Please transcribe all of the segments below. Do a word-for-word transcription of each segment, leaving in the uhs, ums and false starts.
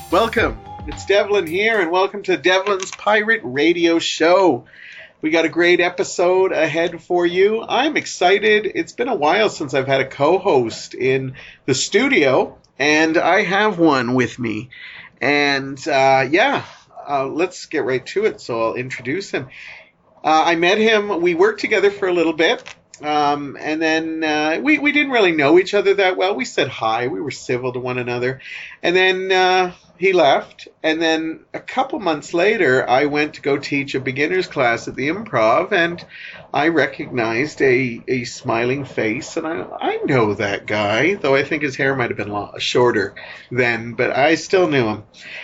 Welcome. It's Devlin here, and welcome to Devlin's Pirate Radio Show. We got a great episode ahead for you. I'm excited. It's been a while since I've had a co-host in the studio, and I have one with me. And uh, yeah, uh, let's get right to it. So I'll introduce him. Uh, I met him. We worked together for a little bit. Um, and then uh, we, we didn't really know each other that well. We said hi. We were civil to one another. And then uh, he left. And then a couple months later, I went to go teach a beginner's class at the Improv. And I recognized a, a smiling face. And I, I know that guy, though I think his hair might have been long, shorter then. But I still knew him.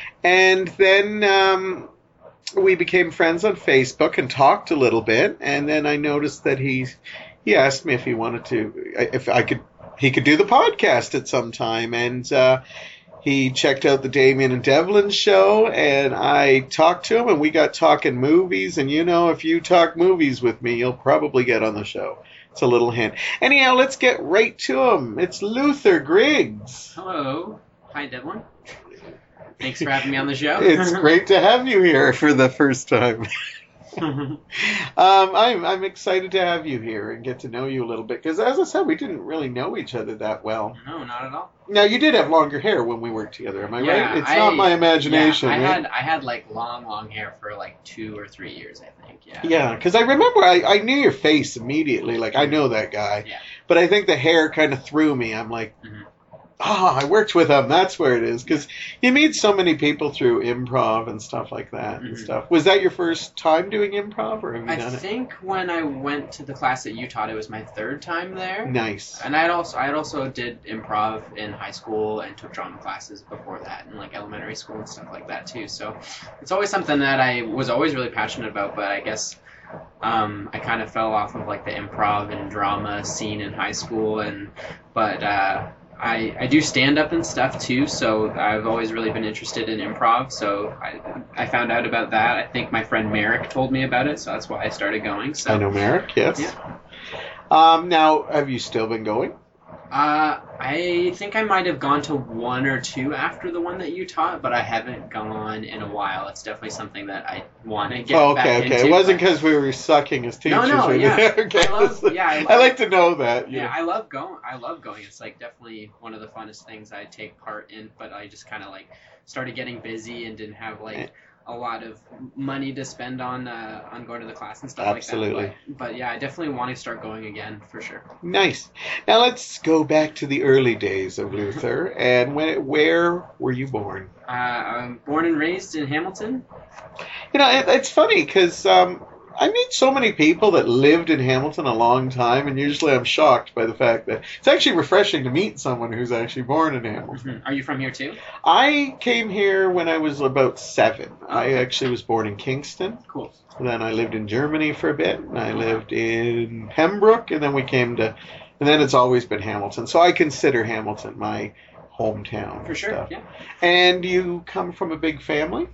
And then... Um, we became friends on Facebook and talked a little bit. And then I noticed that he's... He asked me if he wanted to, if I could, he could do the podcast at some time. And uh, he checked out the Damien and Devlin show, and I talked to him, and we got talking movies. And, you know, if you talk movies with me, you'll probably get on the show. It's a little hint. Anyhow, let's get right to him. It's Luther Griggs. Hello. Hi, Devlin. Thanks for having me on the show. It's great to have you here for the first time. um, I'm I'm excited to have you here and get to know you a little bit because, as I said, we didn't really know each other that well. No, not at all. Now, you did have longer hair when we worked together. Am I yeah, right? It's I, not my imagination. Yeah, I right? had I had like long, long hair for like two or three years, I think. Yeah. Yeah, because I remember I, I knew your face immediately. Like I know that guy. Yeah. But I think the hair kind of threw me. I'm like. Mm-hmm. Ah, oh, I worked with him. That's where it is. Because you meet so many people through improv and stuff like that and mm-hmm. stuff. Was that your first time doing improv, or have you I done it? I think when I went to the class that you taught, it was my third time there. Nice. And I'd also I also did improv in high school and took drama classes before that in like elementary school and stuff like that too. So it's always something that I was always really passionate about. But I guess um, I kind of fell off of like the improv and drama scene in high school. And but. Uh, I, I do stand-up and stuff, too, so I've always really been interested in improv, so I I found out about that. I think my friend Merrick told me about it, so that's why I started going. So I know Merrick, yes. Yeah. Um, now, have you still been going? Uh, I think I might have gone to one or two after the one that you taught, but I haven't gone in a while. It's definitely something that I want to get oh, okay, back okay. into. It wasn't because we were sucking as teachers. No, no, right? yeah. okay. I love, yeah, I, love, I like to know that. Yeah, yeah, I love going. I love going. It's like definitely one of the funnest things I take part in. But I just kind of like started getting busy and didn't have like a lot of money to spend on uh, on going to the class and stuff Absolutely. like that. But, but yeah, I definitely want to start going again for sure. Nice. Now let's go back to the early days of Luther. And when, where were you born? Uh, I'm born and raised in Hamilton. You know, it, it's funny because um, I meet so many people that lived in Hamilton a long time, and usually I'm shocked by the fact that it's actually refreshing to meet someone who's actually born in Hamilton. Mm-hmm. Are you from here too? I came here when I was about seven. Oh, I okay. actually was born in Kingston. Cool. Then I lived in Germany for a bit, and I lived in Pembroke, and then we came to, and then it's always been Hamilton. So I consider Hamilton my hometown. For sure, stuff. yeah. And you come from a big family?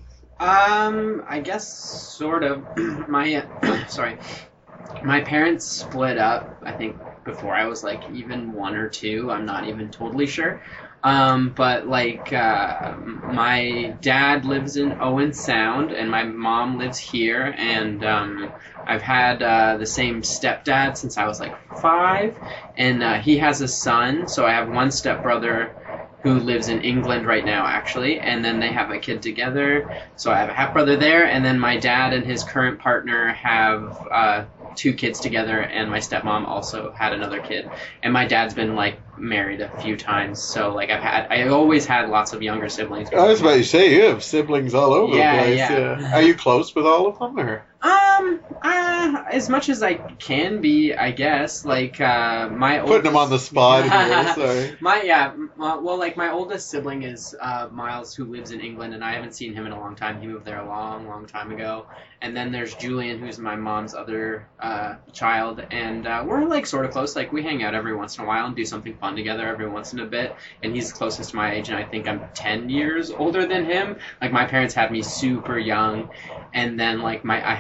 Um, I guess sort of. my uh, sorry, my parents split up. I think before I was like even one or two. I'm not even totally sure. Um, but like uh, my dad lives in Owen Sound, and my mom lives here, and um, I've had uh, the same stepdad since I was like five, and uh, he has a son. So I have one stepbrother who lives in England right now, actually, and then they have a kid together. So I have a half-brother there, and then my dad and his current partner have uh, two kids together, and my stepmom also had another kid. And my dad's been, like, married a few times, so, like, I've had, I always had lots of younger siblings. I was about to say, you have siblings all over Yeah, the place. yeah. Yeah. Are you close with all of them, or? Um, uh, as much as I can be, I guess. Like, uh, my Putting oldest... them on the spot here, sorry. My, yeah, m- well, like, my oldest sibling is, uh, Miles, who lives in England, and I haven't seen him in a long time. He moved there a long, long time ago. And then there's Julian, who's my mom's other, uh, child, and, uh, we're, like, sort of close. Like, we hang out every once in a while and do something fun together every once in a bit, and he's closest to my age, and I think I'm ten years older than him. Like, my parents had me super young, and then, like, my, I had a few,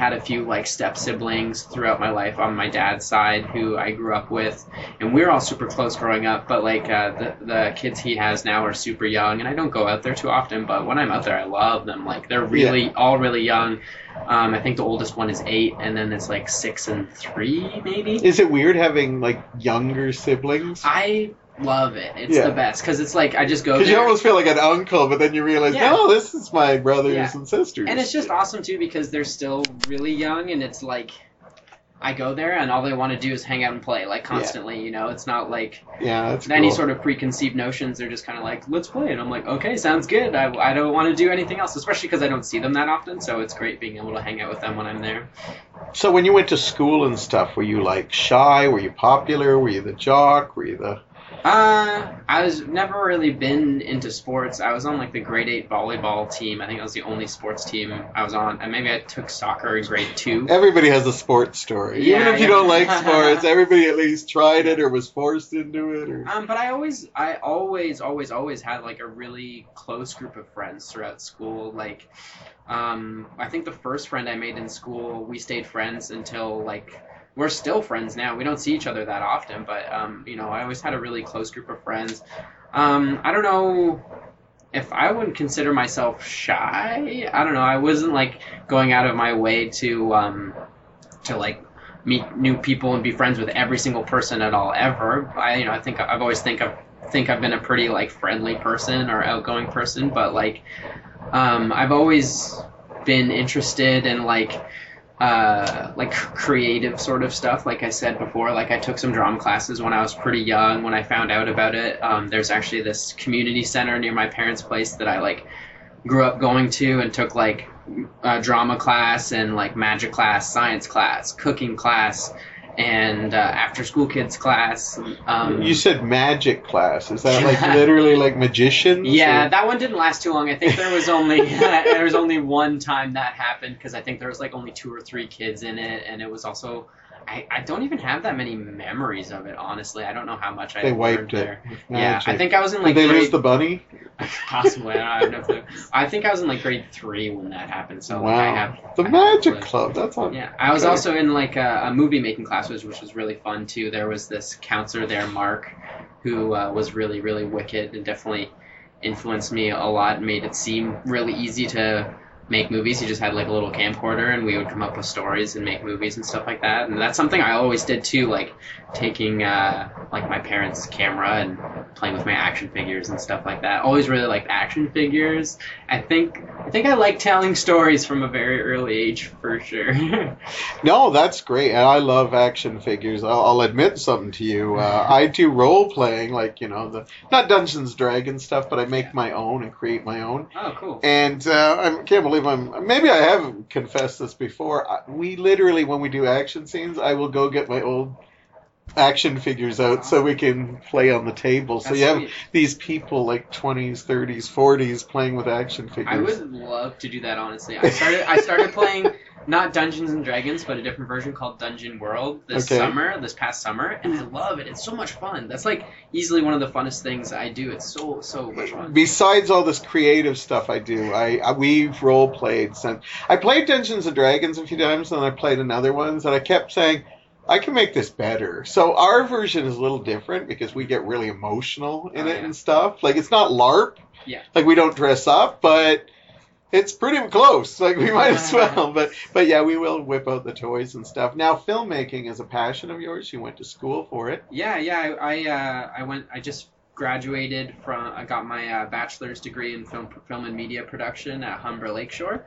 like step siblings throughout my life on my dad's side who I grew up with, and we were all super close growing up. But like uh, the the kids he has now are super young, and I don't go out there too often. But when I'm out there, I love them. Like they're really yeah. all really young. Um, I think the oldest one is eight, and then it's like six and three, maybe. Is it weird having like younger siblings? I love it. It's yeah. the best because it's like I just go there. Because you almost feel like an uncle, but then you realize, yeah. no, this is my brothers yeah. and sisters. And it's just awesome too because they're still really young, and it's like I go there and all they want to do is hang out and play like constantly. Yeah. You know, it's not like yeah, that's any cool. sort of preconceived notions. They're just kind of like, let's play, and I'm like, okay, sounds good. I, I don't want to do anything else, especially because I don't see them that often. So it's great being able to hang out with them when I'm there. So when you went to school and stuff, were you like shy? Were you popular? Were you the jock? Were you the Uh, I was never really been into sports. I was on like the grade eight volleyball team. I think that was the only sports team I was on. And maybe I took soccer in grade two. Everybody has a sports story. Yeah, Even if you yeah. don't like sports, everybody at least tried it or was forced into it. Or... Um, but I always, I always, always, always had like a really close group of friends throughout school. Like, um, I think the first friend I made in school, we stayed friends until like. We're still friends now. We don't see each other that often, but, um, you know, I always had a really close group of friends. Um, I don't know if I wouldn't consider myself shy. I don't know. I wasn't, like, going out of my way to, um, to like, meet new people and be friends with every single person at all ever. I, you know, I think I've always think I've, think I've been a pretty, like, friendly person or outgoing person, but, like, um, I've always been interested in, like, Uh, like creative sort of stuff. Like I said before, like I took some drama classes when I was pretty young. When I found out about it, um, there's actually this community center near my parents' place that I like grew up going to and took like a drama class and like magic class, science class, cooking class, and uh, after school kids class. Um, you said magic class. Is that like literally like magicians? Yeah, or? That one didn't last too long. I think there was only there was only one time that happened because I think there was like only two or three kids in it, and it was also I, I don't even have that many memories of it. Honestly, I don't know how much I they learned wiped there. it. Yeah, I think I was in like. Did they grade, lose the bunny? Possibly, I have no clue. I think I was in like grade three when that happened. So wow, like, I have the I Magic have Club. That's all. Yeah, I was also in like a, a movie making class, which, which was really fun too. There was this counselor there, Mark, who uh, was really really wicked and definitely influenced me a lot and made it seem really easy to make movies. He just had like a little camcorder and we would come up with stories and make movies and stuff like that. And that's something I always did too, like taking uh, like my parents' camera and playing with my action figures and stuff like that. Always really liked action figures. I think I think I like telling stories from a very early age for sure. No, that's great. And I love action figures. I'll, I'll admit something to you. Uh, I do role playing, like, you know, the not Dungeons and Dragons stuff, but I make Yeah. my own and create my own. Oh, cool. And uh, I can't believe I'm. Maybe I have confessed this before. I, we literally, when we do action scenes, I will go get my old action figures out so we can play on the table. So That's you have sweet. these people like twenties, thirties, forties playing with action figures. I would love to do that, honestly. I started I started playing not Dungeons and Dragons, but a different version called Dungeon World this Okay. summer, this past summer, and I love it. It's so much fun. That's like easily one of the funnest things I do. It's so so much fun. Besides all this creative stuff I do, I, I we've role played. And I played Dungeons and Dragons a few times, and I played another ones, and I kept saying, I can make this better. So our version is a little different because we get really emotional in Oh, it yeah. and stuff. Like, it's not LARP. Yeah. Like, we don't dress up, but it's pretty close. Like, we might as well. But, but yeah, we will whip out the toys and stuff. Now, filmmaking is a passion of yours. You went to school for it. Yeah, yeah. I I, uh, I went. I just graduated from. I got my uh, bachelor's degree in film film and media production at Humber Lakeshore.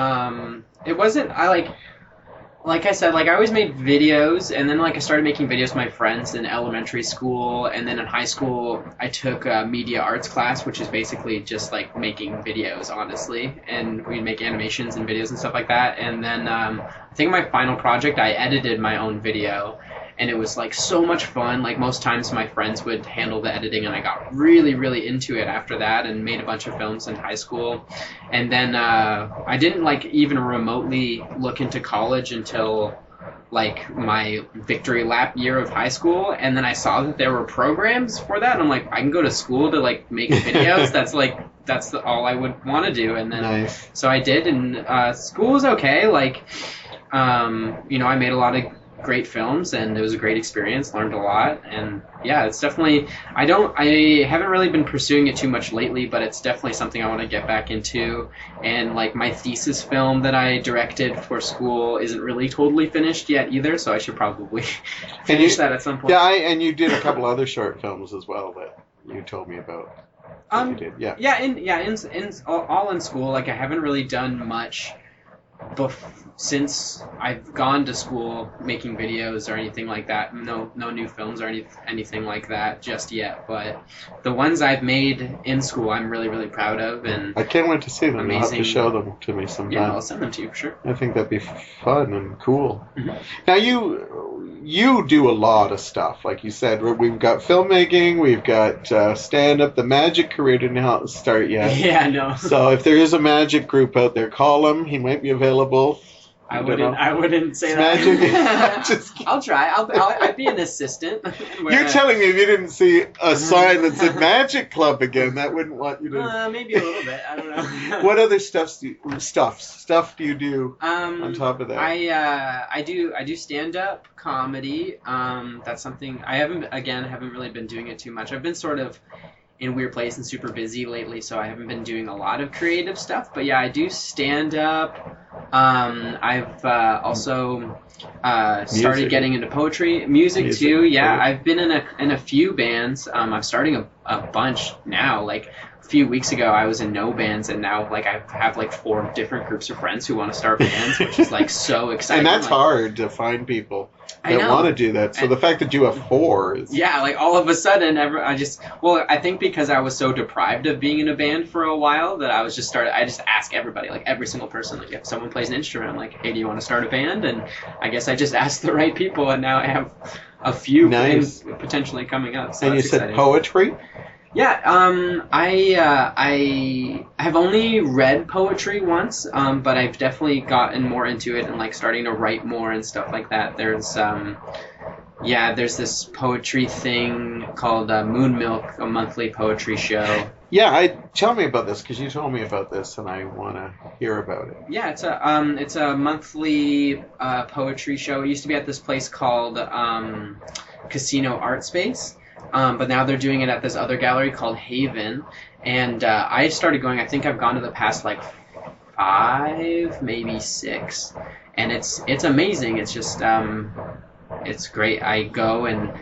Um, it wasn't. I like. Like I said, like I always made videos, and then like I started making videos with my friends in elementary school, and then in high school I took a media arts class, which is basically just like making videos, honestly, and we'd make animations and videos and stuff like that. And then um, I think my final project, I edited my own video, and it was like so much fun. Like most times my friends would handle the editing, and I got really, really into it after that, and made a bunch of films in high school. And then uh, I didn't like even remotely look into college until like my victory lap year of high school, and then I saw that there were programs for that, and I'm like, I can go to school to like make videos. That's like that's the, all I would want to do. And then Nice. so I did, and uh, school was okay. Like um, you know, I made a lot of great films, and it was a great experience, learned a lot, and yeah, it's definitely, I don't, I haven't really been pursuing it too much lately, but it's definitely something I want to get back into, and like my thesis film that I directed for school isn't really totally finished yet either, so I should probably finish you, that at some point. Yeah, I, and you did a couple other short films as well that you told me about. Um, you did, yeah. Yeah, in, yeah, in, in, all, all in school, like I haven't really done much Bef- since I've gone to school making videos or anything like that. No no new films or any, anything like that just yet, but the ones I've made in school I'm really, really proud of. And I can't wait to see them. Amazing. You'll have to show them to me sometime. Yeah, I'll send them to you for sure. I think that'd be fun and cool. Mm-hmm. Now you you do a lot of stuff, like you said. We've got filmmaking, we've got uh, stand-up. The magic career didn't start yet. Yeah, no. So if there is a magic group out there, call him. He might be available. I I wouldn't. know. I wouldn't say It's that. magic. Just kidding. I'll try. I'll, I'll. I'd be an assistant. You're telling me if you didn't see a sign that said Magic Club again, that wouldn't want you to. Uh, maybe a little bit. I don't know. What other stuffs do you, stuffs stuff do you do Um, on top of that? I uh, I do I do stand up comedy. Um, that's something I haven't again haven't really been doing it too much. I've been sort of in a weird place and super busy lately, so I haven't been doing a lot of creative stuff. But yeah, I do stand up. Um, I've uh, also uh, started Music. getting into poetry, music, Music, too. Yeah, right. I've been in a in a few bands. Um, I'm starting a, a bunch now. Like a few weeks ago, I was in no bands, and now like I have like four different groups of friends who want to start bands, which is like so exciting. and that's like, hard to find people I that know. want to do that. So And- the fact that you have four is Yeah, like all of a sudden, ever I just well, I think because I was so deprived of being in a band for a while that I was just started. I just ask everybody, like every single person, like if someone plays an instrument, I'm like, hey, do you want to start a band? And I guess I just asked the right people, and now I have a few Nice. in- potentially coming up. So and you that's said exciting. poetry. Yeah, um, I uh, I have only read poetry once, um, but I've definitely gotten more into it and like starting to write more and stuff like that. There's um, yeah, there's this poetry thing called uh, Moon Milk, a monthly poetry show. Yeah, I tell me about this because you told me about this and I want to hear about it. Yeah, it's a um, it's a monthly uh, poetry show. It used to be at this place called um, Casino Art Space. Um, but now they're doing it at this other gallery called Haven, and uh, I started going. I think I've gone to the past like five, maybe six, and it's it's amazing. It's just um, it's great. I go and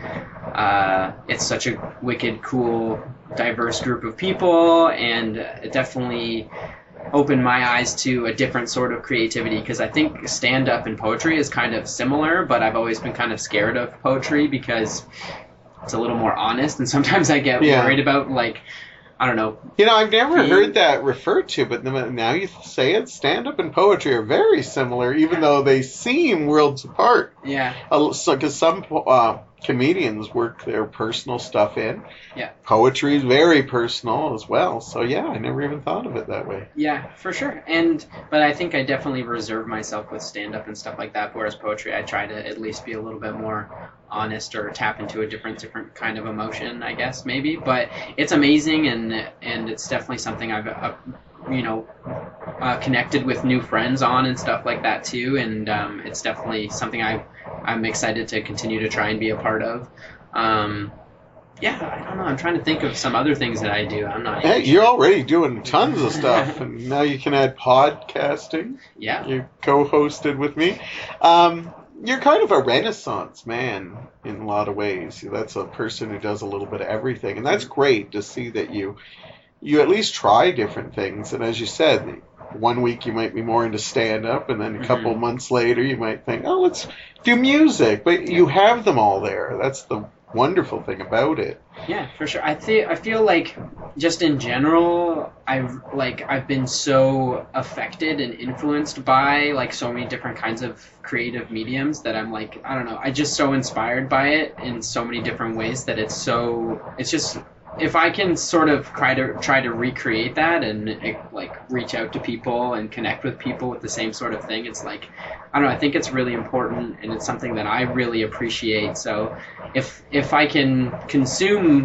uh, it's such a wicked, cool, diverse group of people, and it definitely opened my eyes to a different sort of creativity, because I think stand-up and poetry is kind of similar, but I've always been kind of scared of poetry because it's a little more honest, and sometimes I get Yeah. worried about, like, I don't know. You know, I've never The- heard that referred to, but now you say it, stand-up and poetry are very similar, even though they seem worlds apart. Yeah, Because some uh, comedians work their personal stuff in. Yeah. Poetry is very personal as well. So, yeah, I never even thought of it that way. yeah, for sure. And but I think I definitely reserve myself with stand-up and stuff like that, whereas poetry, I try to at least be a little bit more honest or tap into a different different kind of emotion, I guess, maybe. But it's amazing, and and it's definitely something I've uh, you know uh, connected with new friends on and stuff like that too, and um, it's definitely something I I'm excited to continue to try and be a part of. Um, yeah, I don't know. I'm trying to think of some other things that I do. I'm not. Hey, even you're sure. already doing tons of stuff, and now you can add podcasting. Yeah. You co-hosted with me. Um, you're kind of a renaissance man in a lot of ways. That's a person who does a little bit of everything, and that's great to see that you you at least try different things. And as you said, one week you might be more into stand-up, and then a couple Mhm. months later you might think, oh, let's do music. But you have them all there. That's the wonderful thing about it. Yeah, for sure. I think I feel like just in general, I've like I've been so affected and influenced by like so many different kinds of creative mediums that I'm like, I don't know, I just so inspired by it in so many different ways that it's so it's just if I can sort of try to try to recreate that and like reach out to people and connect with people with the same sort of thing, it's like I don't know, I think it's really important, and it's something that I really appreciate. So if if I can consume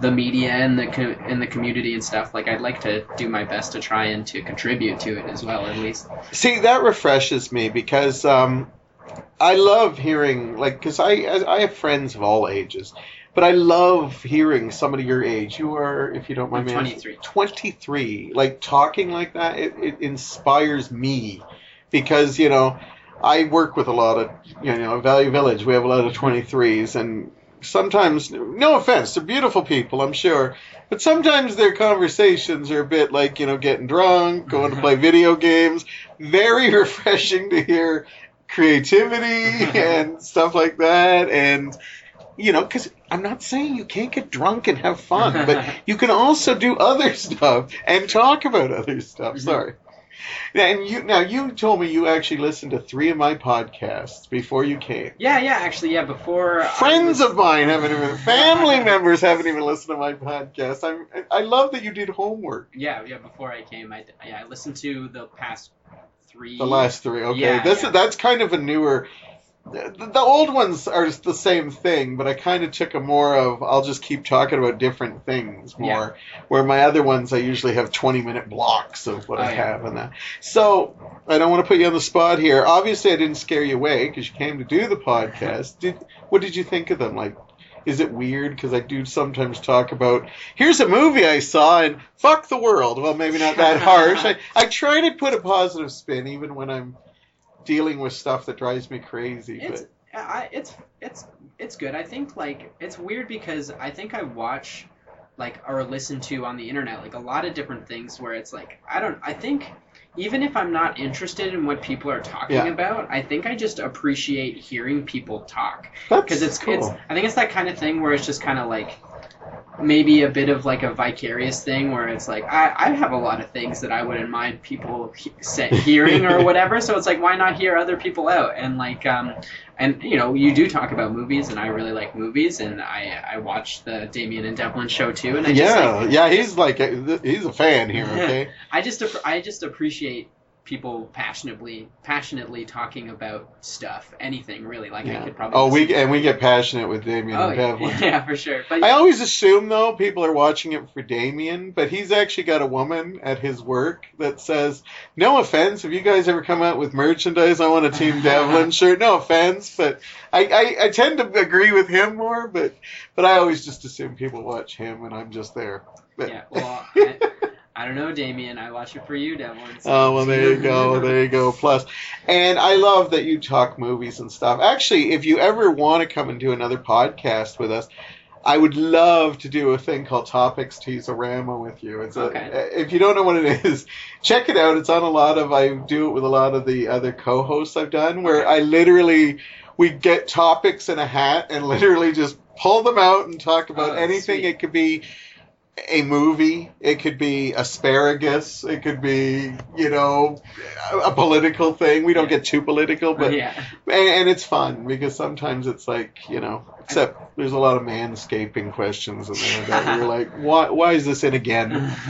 the media and the co- and the community and stuff. Like I'd like to do my best to try and to contribute to it as well, at least. See, that refreshes me because um, I love hearing, like, because I I have friends of all ages, but I love hearing somebody your age. You are, if you don't mind me I'm asking, twenty-three. twenty-three. Like, talking like that, it, it inspires me because, you know, I work with a lot of, you know, Value Village. We have a lot of twenty-threes, and sometimes, no offense, they're beautiful people, I'm sure, but sometimes their conversations are a bit like, you know, getting drunk, going to play video games. Very refreshing to hear creativity and stuff like that. And, you know, because I'm not saying you can't get drunk and have fun, but you can also do other stuff and talk about other stuff. Sorry. And you now you told me you actually listened to three of my podcasts before you came. Yeah, yeah, actually, yeah. Before Friends was... of mine haven't even, family members haven't even listened to my podcast. I'm, I love that you did homework. Yeah, yeah. Before I came, I yeah, I listened to the past three. The last three, okay. Yeah, this yeah. that's kind of a newer. The, the old ones are the same thing, but I kind of took a more of, I'll just keep talking about different things more. Yeah. Where my other ones, I usually have twenty minute blocks of what oh, I yeah. have in that. So, I don't want to put you on the spot here. Obviously, I didn't scare you away because you came to do the podcast. Did What did you think of them? Like, is it weird? Because I do sometimes talk about, here's a movie I saw and fuck the world. Well, maybe not that harsh. I, I try to put a positive spin even when I'm dealing with stuff that drives me crazy. It's, but I, it's it's it's good. I think like it's weird because I think I watch like or listen to on the internet like a lot of different things where it's like I don't I think even if I'm not interested in what people are talking Yeah. about, I think I just appreciate hearing people talk That's because it's cool. it's I think it's that kind of thing where it's just kind of like maybe a bit of like a vicarious thing where it's like I, I have a lot of things that I wouldn't mind people he- say, hearing or whatever, so it's like why not hear other people out and like um and you know you do talk about movies and I really like movies and I I watch the Damien and Devlin show too and I just yeah, like, yeah, he's like a, he's a fan here. Okay, I just app- I just appreciate people passionately passionately talking about stuff, anything really. Like yeah. I could probably Oh, listen we to- and we get passionate with Damien oh and Devlin. yeah, for sure. But I always assume though people are watching it for Damien, but he's actually got a woman at his work that says, "No offense, have you guys ever come out with merchandise? I want a Team Devlin shirt. No offense, but I, I, I tend to agree with him more. But but I always just assume people watch him, and I'm just there. But, yeah, well. I, I don't know, Damien. I watch it for you, Devlin. So. Oh, well, there you go. There you go. Plus, and I love that you talk movies and stuff. Actually, if you ever want to come and do another podcast with us, I would love to do a thing called Topics Teaserama with you. It's a, Okay. If you don't know what it is, check it out. It's on a lot of, I do it with a lot of the other co-hosts I've done, where I literally, we get topics in a hat and literally just pull them out and talk about Oh, anything. sweet. It could be a movie, it could be asparagus, it could be, you know, a, a political thing. We don't Yeah. get too political, but yeah. and, and it's fun because sometimes it's like, you know, except there's a lot of manscaping questions in there that you're like, why why is this in again?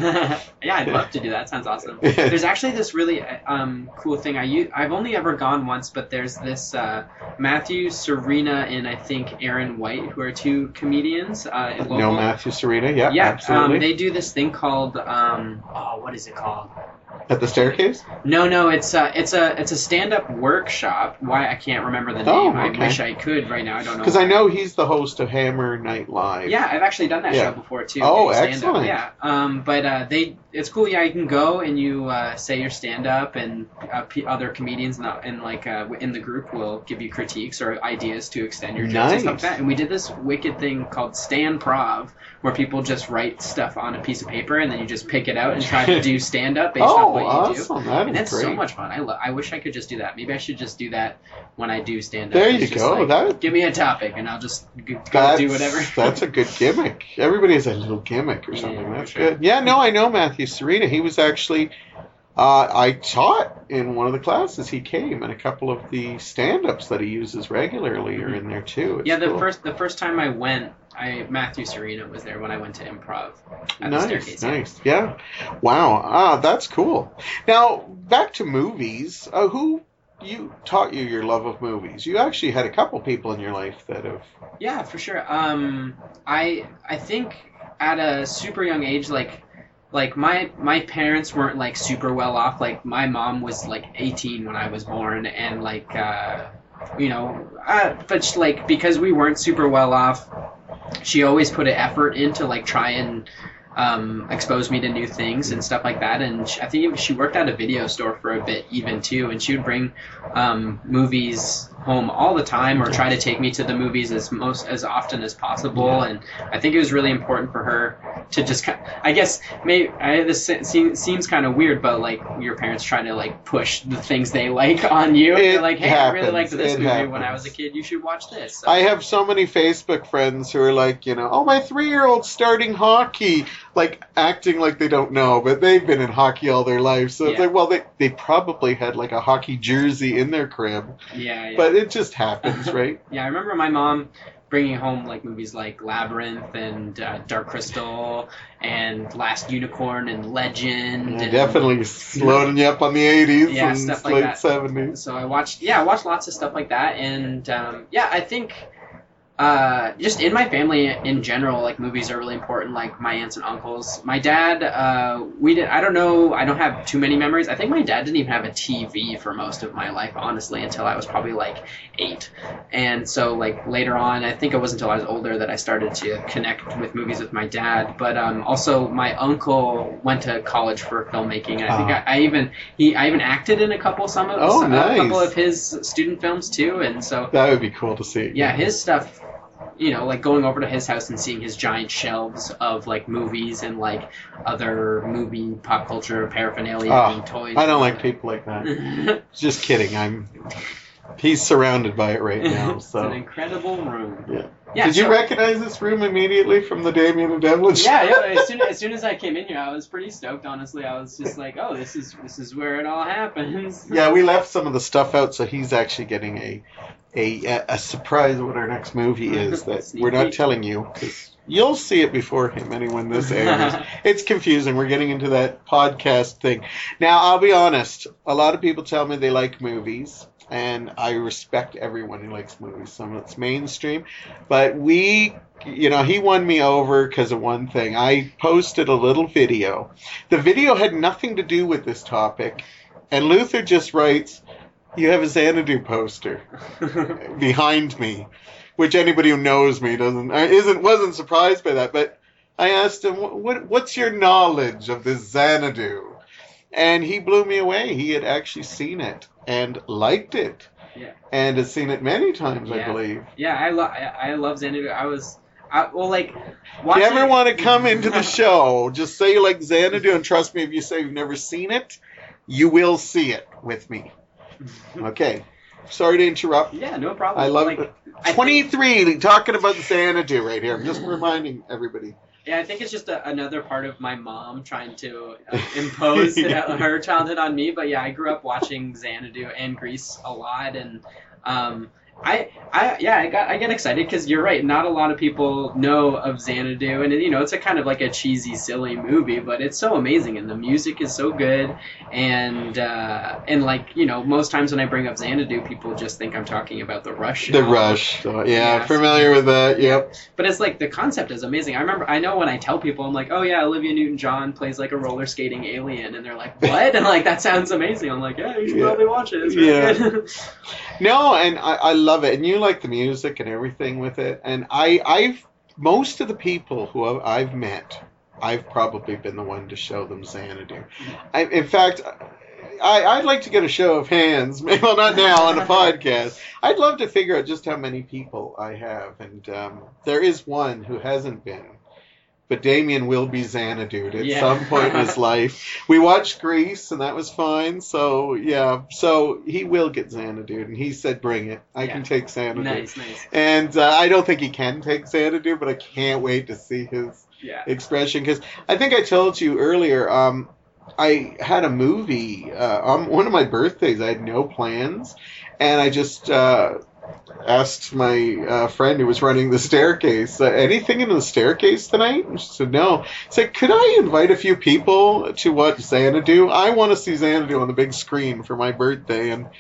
Yeah, I'd love to do that. Sounds awesome. There's actually this really um, cool thing. I u- I've only ever gone once, but there's this uh, Matthew Serena and I think Aaron White, who are two comedians. Uh, local. No, Matthew Serena, yeah, Yeah, absolutely. um, they do this thing called um, oh, what is it called? At the staircase? No, no, it's a it's a it's a stand up workshop. Why I can't remember the Oh, name. I okay. wish I could right now. I don't know. Because I know he's the host of Hammer Night Live. Yeah, I've actually done that Yeah. show before too. Oh, stand-up. excellent. Yeah, um, but uh, they it's cool. Yeah, you can go and you uh, say your stand up, and uh, p- other comedians and, and like uh, in the group will give you critiques or ideas to extend your jokes and stuff like Nice. that. And we did this wicked thing called Stand Prov, where people just write stuff on a piece of paper and then you just pick it out and try to do stand up based Oh, on what you awesome. do. That And is it's great. so much fun. I lo- I wish I could just do that. Maybe I should just do that when I do stand up. There It's you just go. like, That- give me a topic and I'll just g- go That's, do whatever. that's a good gimmick. Everybody has a little gimmick or Yeah, something. for That's sure. good. Yeah, no, I know Matthew Serena. He was actually, uh, I taught in one of the classes. He came, and a couple of the stand-ups that he uses regularly are in there too. It's Yeah, the cool. first the first time I went, I Matthew Serena was there when I went to improv at the Nice, staircase. yeah. nice. Yeah. Wow. Ah, that's cool. Now, back to movies. Uh, who you taught you your love of movies? You actually had a couple people in your life that have. Yeah, for sure. Um, I I think at a super young age, like like my my parents weren't like super well off. Like my mom was like eighteen when I was born, and like uh, you know, uh, but she, like because we weren't super well off, she always put an effort into like try and um, expose me to new things and stuff like that. And she, I think she worked at a video store for a bit even too, and she would bring um, movies home all the time or try to take me to the movies as most as often as possible. And I think it was really important for her to just kind I guess maybe I, this seems, seems kind of weird, but like your parents try to like push the things they like on you. It You're like, hey, happens. I really liked this It movie happens. when I was a kid. You should watch this. So, I have so many Facebook friends who are like, you know, oh, my three-year-old's starting hockey, like acting like they don't know, but they've been in hockey all their life. So it's Yeah. like, well, they, they probably had like a hockey jersey in their crib, yeah, yeah. but it just happens, right? Yeah, I remember my mom bringing home like movies like Labyrinth and uh, Dark Crystal and Last Unicorn and Legend. Yeah, and, definitely loading you up on the eighties Yeah, and stuff like late that. seventies. So I watched, yeah, I watched lots of stuff like that, and um, yeah, I think uh, just in my family in general, like movies are really important. Like my aunts and uncles, my dad, uh, we did. I don't know, I don't have too many memories. I think my dad didn't even have a T V for most of my life, honestly, until I was probably like eight. And so like later on, I think it wasn't until I was older that I started to connect with movies with my dad. But um, also my uncle went to college for filmmaking. And I think Ah. I, I even he I even acted in a couple some of Oh, some- nice. a couple of his student films too. And so That would be cool to see. yeah, his stuff, you know, like going over to his house and seeing his giant shelves of like movies and like other movie pop culture paraphernalia Ah, and toys. I don't like people like that. Just kidding. I'm. He's surrounded by it right now. It's So. an incredible room. Yeah. Yeah, Did you so- recognize this room immediately from the Damien and Devlin show? Yeah, yeah. As soon as soon as I came in here, I was pretty stoked. Honestly, I was just like, "Oh, this is this is where it all happens." Yeah, we left some of the stuff out, so he's actually getting a a a surprise of what our next movie is that Sneak we're not peek. telling you because you'll see it before him. Anyway, when this airs, it's confusing. We're getting into that podcast thing now. I'll be honest. A lot of people tell me they like movies. And I respect everyone who likes movies. Some of it's mainstream. But we, you know, he won me over because of one thing. I posted a little video. The video had nothing to do with this topic. And Luther just writes, you have a Xanadu poster behind me. Which anybody who knows me doesn't, isn't, wasn't surprised by that. But I asked him, what, what's your knowledge of this Xanadu? And he blew me away. He had actually seen it and liked it. Yeah. And has seen it many times, I Yeah. believe. Yeah, I love I, I love Xanadu. I was, I, well, like If watching. you ever want to come into the show, just say you like Xanadu, and trust me, if you say you've never seen it, you will see it with me. Okay. Sorry to interrupt. Yeah, no problem. I love like, it. I think- twenty-three, talking about Xanadu right here. I'm just reminding everybody. Yeah, I think it's just a, another part of my mom trying to uh, impose Yeah. uh, her childhood on me. But yeah, I grew up watching Xanadu and Grease a lot, and um, I, I, yeah, I got, I get excited because you're right. Not a lot of people know of Xanadu, and you know, it's a kind of like a cheesy, silly movie, but it's so amazing, and the music is so good, and uh, and like you know, most times when I bring up Xanadu, people just think I'm talking about the Rush. The album. Rush. So, yeah, Yeah. familiar with that. Yep. But it's like the concept is amazing. I remember, I know when I tell people, I'm like, oh yeah, Olivia Newton-John plays like a roller skating alien, and they're like, what? And like that sounds amazing. I'm like, yeah, you should Yeah. probably watch it. It's really Yeah. good. No, and I, I love it, and you like the music and everything with it. And I, I've most of the people who I've, I've met, I've probably been the one to show them Xanadu. I, in fact, I, I'd like to get a show of hands. Well, not now on a podcast. I'd love to figure out just how many people I have, and um, there is one who hasn't been. But Damien will be Xanadu'd at Yeah. some point in his life. We watched Grease, and that was fine. So, yeah. So, he will get Xanadu, and he said, bring it. I Yeah. can take Xanadu. Nice, nice. And uh, I don't think he can take Xanadu, but I can't wait to see his Yeah. expression. Because I think I told you earlier, um, I had a movie uh, on one of my birthdays. I had no plans. And I just... Uh, asked my uh, friend who was running the staircase, uh, anything in the staircase tonight? And she said, no. I said, could I invite a few people to watch Xanadu? I want to see Xanadu on the big screen for my birthday. And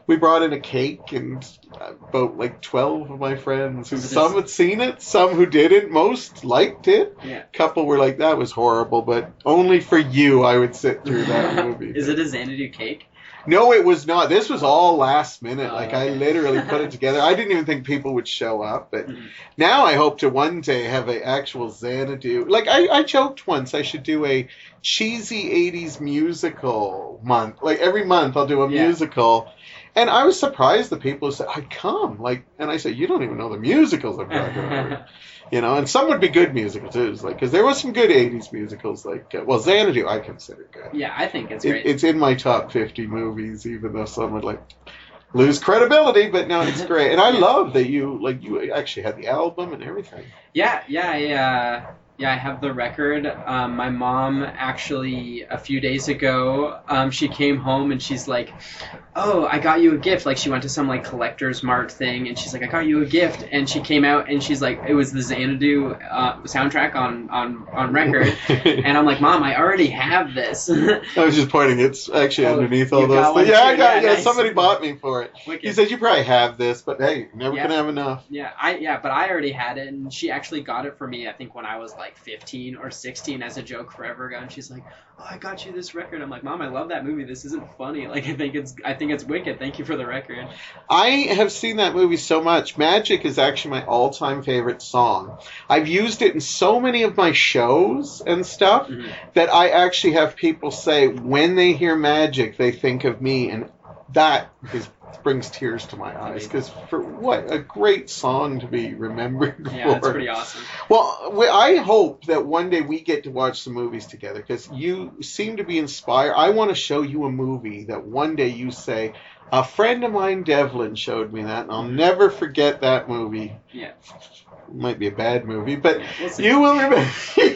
we brought in a cake, and about like twelve of my friends, who Is it some a- had seen it, some who didn't, most liked it. Yeah. A couple were like, that was horrible, but only for you I would sit through that movie. Is it a Xanadu cake? No, it was not. This was all last minute. Oh, like, I okay. literally put it together. I didn't even think people would show up, but Mhm. now I hope to one day have an actual Xanadu. Like, I, I joked once I should do a cheesy eighties musical month. Like, every month I'll do a Yeah. musical. And I was surprised the people said, I'd come. Like, and I said, you don't even know the musicals I'm talking about. You know, and some would be good musicals too, like, because there was some good eighties musicals, like, uh, well, Xanadu I consider good. Yeah, I think it's It, great. it's in my top fifty movies, even though some would, like, lose credibility, but no, it's great. And I love that you, like, you actually had the album and everything. Yeah, yeah, I, uh, yeah, I have the record. Um, my mom actually, a few days ago, um, she came home and she's like, oh, I got you a gift. Like, she went to some, like, collector's mart thing, and she's like, I got you a gift. And she came out and she's like, it was the Xanadu uh, soundtrack on, on, on record. And I'm like, Mom, I already have this. I was just pointing, it's actually Oh, underneath all you those got one things. Yeah, I too? got, Yeah, yeah, nice. somebody bought me for it. Wicked. He said, you probably have this, but hey, you're never Yeah. gonna have enough. Yeah, I yeah, but I already had it, and she actually got it for me. I think when I was like fifteen or sixteen, as a joke forever ago. And she's like, "Oh, I got you this record." I'm like, "Mom, I love that movie. This isn't funny. Like, I think it's I think it's wicked. Thank you for the record." I have seen that movie so much. Magic is actually my all-time favorite song. I've used it in so many of my shows and stuff Mhm. that I actually have people say when they hear Magic, they think of me, and that is brings tears to my eyes, because for what a great song to be remembered Yeah, for. that's pretty awesome. Well, we- I hope that one day we get to watch some movies together, because you seem to be inspired. I want to show you a movie that one day you say, a friend of mine, Devlin, showed me that, and I'll never forget that movie. Yeah. It might be a bad movie, but We'll see. you will remember.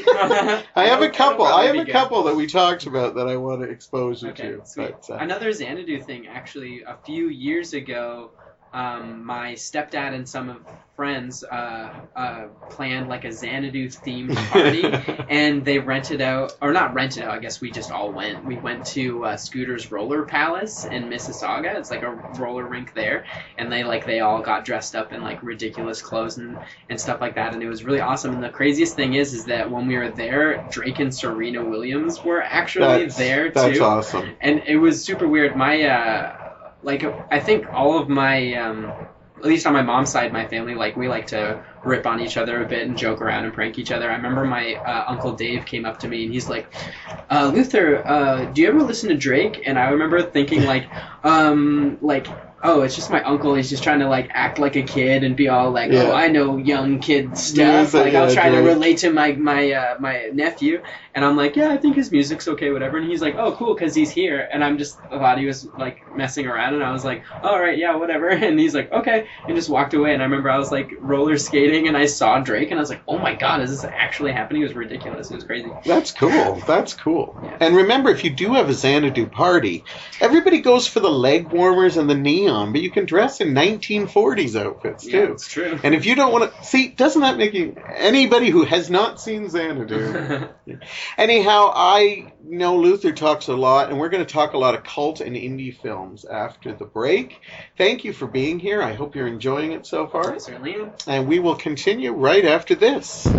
I have a It'll couple. probably I have be a good. couple that we talked about that I want to expose you Okay, to. sweet. But, uh, Another Xanadu thing, actually, a few years ago, um, my stepdad and some of friends uh, uh, planned like a Xanadu themed party, and they rented out, or not rented out, I guess we just all went. We went to uh, Scooter's Roller Palace in Mississauga. It's like a roller rink there, and they like they all got dressed up in like ridiculous clothes and, and stuff like that, and it was really awesome. And the craziest thing is, is that when we were there, Drake and Serena Williams were actually that's, there too. That's awesome. And it was super weird. My, uh, like, I think all of my, um, at least on my mom's side, my family, like, we like to rip on each other a bit and joke around and prank each other. I remember my uh, Uncle Dave came up to me and he's like, uh, Luther, uh, do you ever listen to Drake? And I remember thinking, like, um, like, oh, it's just my uncle. He's just trying to, like, act like a kid and be all like, Yeah. oh, I know young kid stuff. Music, like, I'll yeah, try to Drake. relate to my, my, uh, my nephew. And I'm like, yeah, I think his music's okay, whatever. And he's like, oh, cool, because he's here. And I'm just I thought he was, like, messing around. And I was like, all right, yeah, whatever. And he's like, okay. And just walked away. And I remember I was, like, roller skating, and I saw Drake. And I was like, oh, my God, is this actually happening? It was ridiculous. It was crazy. That's cool. That's cool. Yeah. And remember, if you do have a Xanadu party, everybody goes for the leg warmers and the neon, but you can dress in nineteen forties outfits Yeah, too. it's true. And if you don't want to see, doesn't that make you anybody who has not seen Xanadu? Anyhow, I know Luther talks a lot, and we're going to talk a lot of cult and indie films after the break. Thank you for being here. I hope you're enjoying it so far. I certainly am. And we will continue right after this.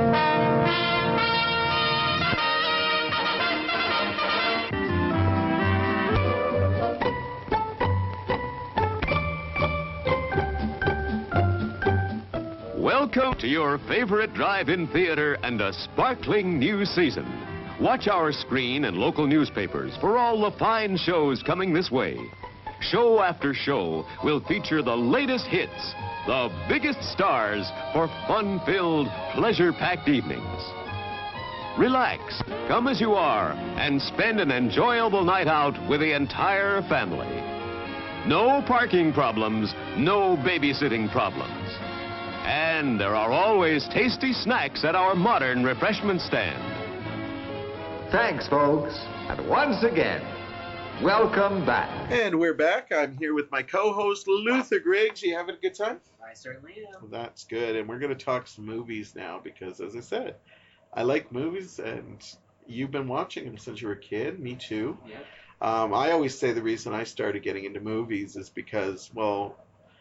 Welcome to your favorite drive-in theater and a sparkling new season. Watch our screen and local newspapers for all the fine shows coming this way. Show after show will feature the latest hits, the biggest stars for fun-filled, pleasure-packed evenings. Relax, come as you are, and spend an enjoyable night out with the entire family. No parking problems, no babysitting problems. And there are always tasty snacks at our modern refreshment stand. Thanks, folks. And once again, welcome back. And we're back. I'm here with my co-host, Luther Griggs. You having a good time? I certainly am. Well, that's good. And we're going to talk some movies now because, as I said, I like movies, and you've been watching them since you were a kid. Me too. Yeah. Um, I always say the reason I started getting into movies is because, well,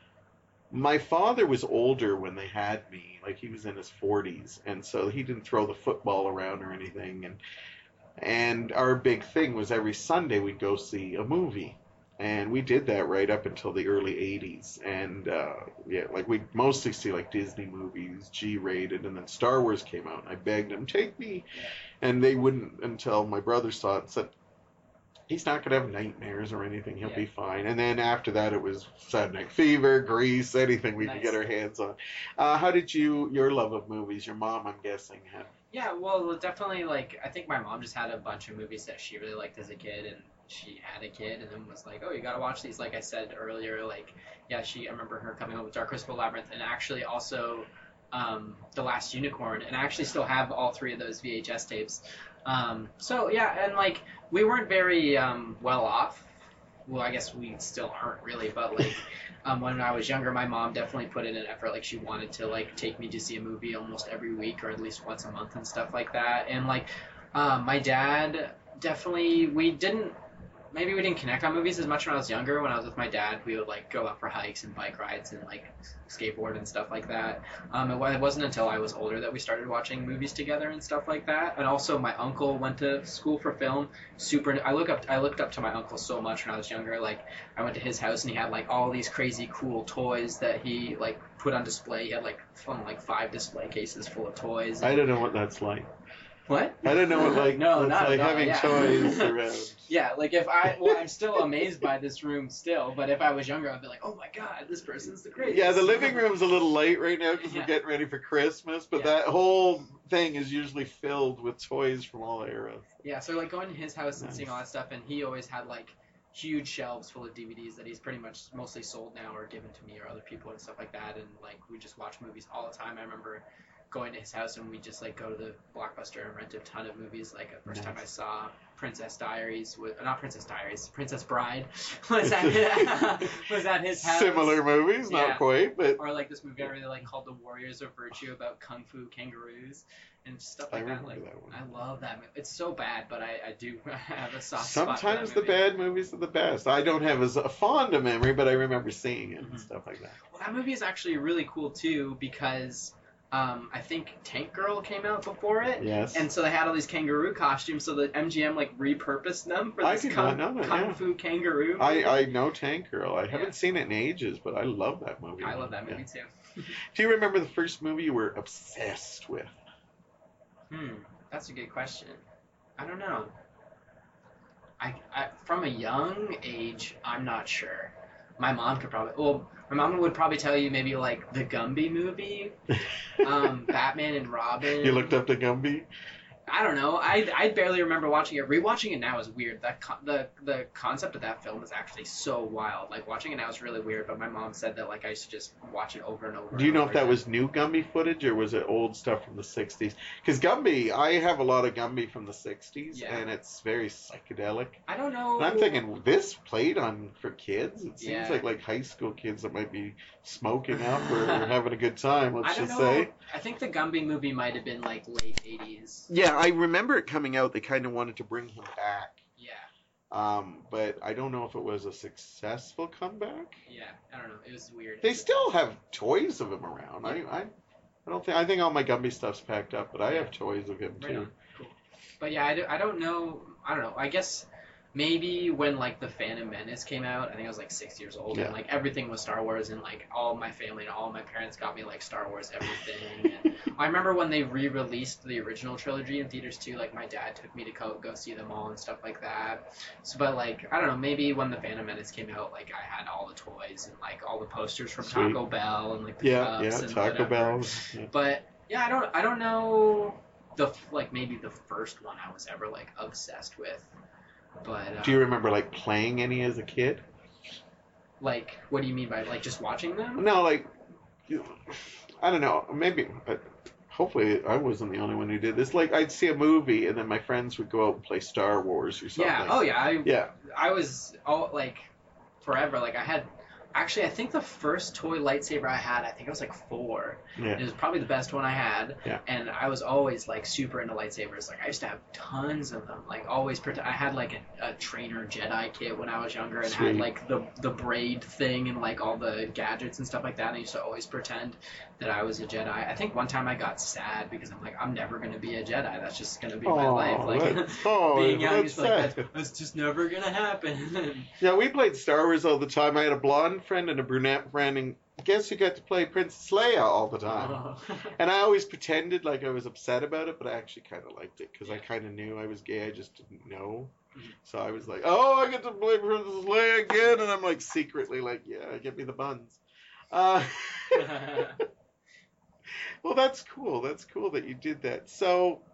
my father was older when they had me. Like, he was in his forties, and so he didn't throw the football around or anything. And and our big thing was every Sunday we'd go see a movie. And we did that right up until the early eighties. And, uh, yeah, like, we'd mostly see, like, Disney movies, G-rated, and then Star Wars came out, and I begged them, take me. And they wouldn't until my brother saw it and said, he's not going to have nightmares or anything. He'll Yeah. be fine. And then after that, it was Saturday Night Fever, Grease, anything we Nice. could get our hands on. Uh, how did you, your love of movies, your mom, I'm guessing, had? Yeah, well, definitely, like, I think my mom just had a bunch of movies that she really liked as a kid, and she had a kid, and then was like, oh, you gotta watch these, like I said earlier, like, yeah, she, I remember her coming up with Dark Crystal Labyrinth, and actually also, um, The Last Unicorn, and I actually still have all three of those V H S tapes. Um, so, yeah, and, like, we weren't very, um, well off. Well, I guess we still aren't really, but, like, um, when I was younger, my mom definitely put in an effort. Like, she wanted to, like, take me to see a movie almost every week or at least once a month and stuff like that. And, like, um, my dad definitely, we didn't, maybe we didn't connect on movies as much when I was younger. When I was with my dad, we would, like, go out for hikes and bike rides and, like, skateboard and stuff like that. Um, it, it wasn't until I was older that we started watching movies together and stuff like that. And also, my uncle went to school for film. Super, I look up, I looked up to my uncle so much when I was younger. Like, I went to his house and he had, like, all these crazy cool toys that he, like, put on display. He had, like, from, like, five display cases full of toys. I don't know what that's like. What? I don't know what, like, No, it's not like at all, having yeah. toys around. Yeah, like if I, well, I'm still amazed by this room still, but if I was younger, I'd be like, oh my god, this person's the greatest. Yeah, the living room's a little light right now because Yeah. we're getting ready for Christmas, but Yeah. that whole thing is usually filled with toys from all eras. Yeah, so like going to his house and Nice. seeing all that stuff, and he always had like huge shelves full of D V Ds that he's pretty much mostly sold now or given to me or other people and stuff like that, and like we just watch movies all the time. I remember going to his house and we just like go to the Blockbuster and rent a ton of movies. Like the first time I Nice. saw Princess Diaries, with, not Princess Diaries, Princess Bride was at was at his house. Similar movies, Yeah. not quite, but Or like this movie I really like called The Warriors of Virtue about kung fu kangaroos and stuff I like that. remember Like that one. I love that movie. It's so bad, but I, I do have a soft spot for sometimes that the movie. bad movies are the best. I don't have as a fond a memory, but I remember seeing it Mhm. and stuff like that. Well, that movie is actually really cool too because um, I think Tank Girl came out before it. Yes. And so they had all these kangaroo costumes, so the M G M like repurposed them for I this did kung, not know that, kung yeah. fu kangaroo. I, movie. I know Tank Girl. I haven't Yeah. seen it in ages, but I love that movie. I love that movie Yeah. too. Do you remember the first movie you were obsessed with? Hmm, that's a good question. I don't know. I, I from a young age, I'm not sure. My mom could probably. Well, my mom would probably tell you maybe like the Gumby movie, um, Batman and Robin. You looked up to Gumby? I don't know. I, I barely remember watching it. Rewatching it now is weird. That con- the the concept of that film is actually so wild. Like watching it now is really weird. But my mom said that like I used to just watch it over and over. Do you and know over if that again. was new Gumby footage or was it old stuff from the sixties? Because Gumby, I have a lot of Gumby from the sixties, Yeah. and it's very psychedelic. I don't know. And I'm thinking, this played on for kids? It seems Yeah. like like high school kids that might be smoking up or, or having a good time, let's I don't just know. say. I think the Gumby movie might have been like late eighties. Yeah, I remember it coming out. They kind of wanted to bring him back. Yeah. Um, but I don't know if it was a successful comeback. Yeah. I don't know. It was weird. They still have toys of him around. I, I, I don't think. I think all my Gumby stuff's packed up, but I have toys of him Right too. on. Cool. But yeah, I, do, I don't know. I don't know. I guess maybe when like the Phantom Menace came out, I think I was like six years old, Yeah. and like everything was Star Wars, and like all my family and all my parents got me like Star Wars everything. And I remember when they re-released the original trilogy in theaters too. Like my dad took me to go go see them all and stuff like that. So, but like I don't know, maybe when the Phantom Menace came out, like I had all the toys and like all the posters from Sweet. Taco Bell and like the Yeah, cups yeah, and Taco whatever. Bell. Yeah. But yeah, I don't I don't know the like maybe the first one I was ever like obsessed with. But uh, Do you remember like playing any as a kid? like what do you mean by like just watching them? No, like you- I don't know, maybe, but hopefully I wasn't the only one who did this. Like I'd see a movie and then my friends would go out and play Star Wars or something. Yeah. Oh yeah. I Yeah. I was all like forever. Like I had Actually, I think the first toy lightsaber I had, I think I was like four. Yeah. It was probably the best one I had. Yeah. And I was always like super into lightsabers. Like I used to have tons of them. Like always, prote- I had like a, a trainer Jedi kit when I was younger, and Sweet. had like the the braid thing and like all the gadgets and stuff like that. And I used to always pretend that I was a Jedi. I think one time I got sad because I'm like, I'm never gonna be a Jedi. That's just gonna be my Oh, life. Like that's- oh, being young that's is like sad. that's, that's just never gonna happen. Yeah, we played Star Wars all the time. I had a blonde friend and a brunette friend, and guess who got to play Princess Leia all the time? And I always pretended like I was upset about it, but I actually kind of liked it because I kind of knew I was gay. I just didn't know. So I was like, oh, I get to play Princess Leia again, and I'm like secretly like, yeah, get me the buns. Uh, well, that's cool. That's cool that you did that. So,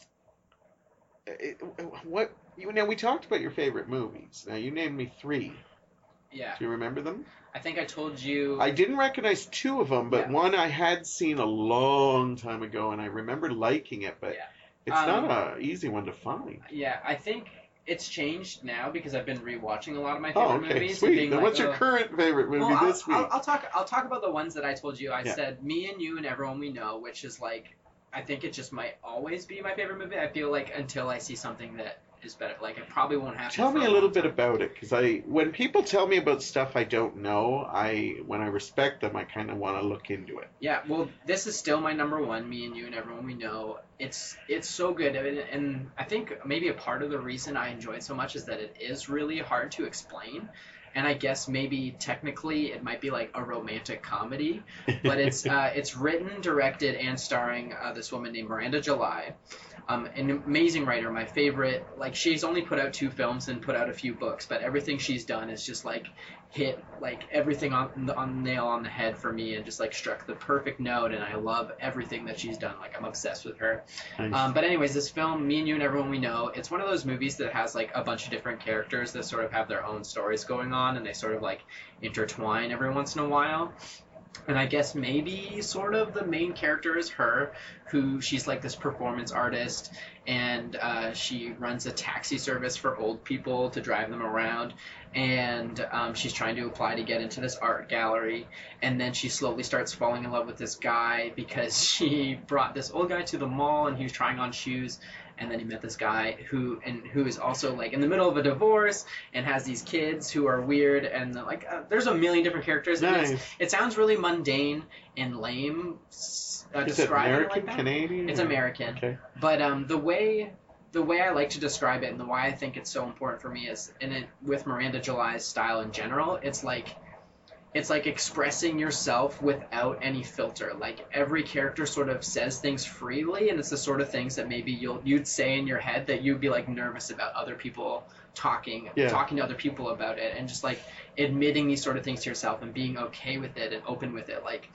it, what? You now we talked about your favorite movies. Now you named me three. Yeah. Do you remember them? I think I told you. I didn't recognize two of them, but Yeah. one I had seen a long time ago, and I remember liking it, but Yeah. it's Um, not an easy one to find. Yeah, I think it's changed now because I've been rewatching a lot of my Oh, favorite okay, movies. and sweet. being Then like, what's your oh, current favorite movie well, I'll, this week? I'll, I'll talk. I'll talk about the ones that I told you. I Yeah. said Me and You and Everyone We Know, which is like, I think it just might always be my favorite movie. I feel like until I see something that is better, like it probably won't happen. Tell for me a long little bit time. about it, because I, when people tell me about stuff I don't know, I, when I respect them, I kind of want to look into it. Yeah, well, this is still my number one. Me and You and Everyone We Know. It's it's so good, and, and I think maybe a part of the reason I enjoy it so much is that it is really hard to explain. And I guess maybe technically it might be like a romantic comedy, but it's uh, it's written, directed, and starring uh, this woman named Miranda July, um, an amazing writer. My favorite. Like she's only put out two films and put out a few books, but everything she's done is just like hit like everything on the on nail on the head for me, and just like struck the perfect note. And I love everything that she's done. Like I'm obsessed with her. Nice. Um, but anyways, this film, Me and You and Everyone We Know, it's one of those movies that has like a bunch of different characters that sort of have their own stories going on. And they sort of like intertwine every once in a while. And I guess maybe sort of the main character is her, who she's like this performance artist, and uh, she runs a taxi service for old people to drive them around, and um, she's trying to apply to get into this art gallery, and then she slowly starts falling in love with this guy because she brought this old guy to the mall and he was trying on shoes, and then he met this guy who and who is also like in the middle of a divorce and has these kids who are weird, and like uh, there's a million different characters. And Nice. it's, it sounds really mundane and lame. Uh, Is it describing American, like that. Canadian? It's or- American. Okay. But um, the way the way I like to describe it and the why I think it's so important for me is, in it with Miranda July's style in general, it's like it's like expressing yourself without any filter. Like every character sort of says things freely, and it's the sort of things that maybe you'll you'd say in your head that you'd be like nervous about other people talking Yeah. talking to other people about it, and just like admitting these sort of things to yourself and being okay with it and open with it. Like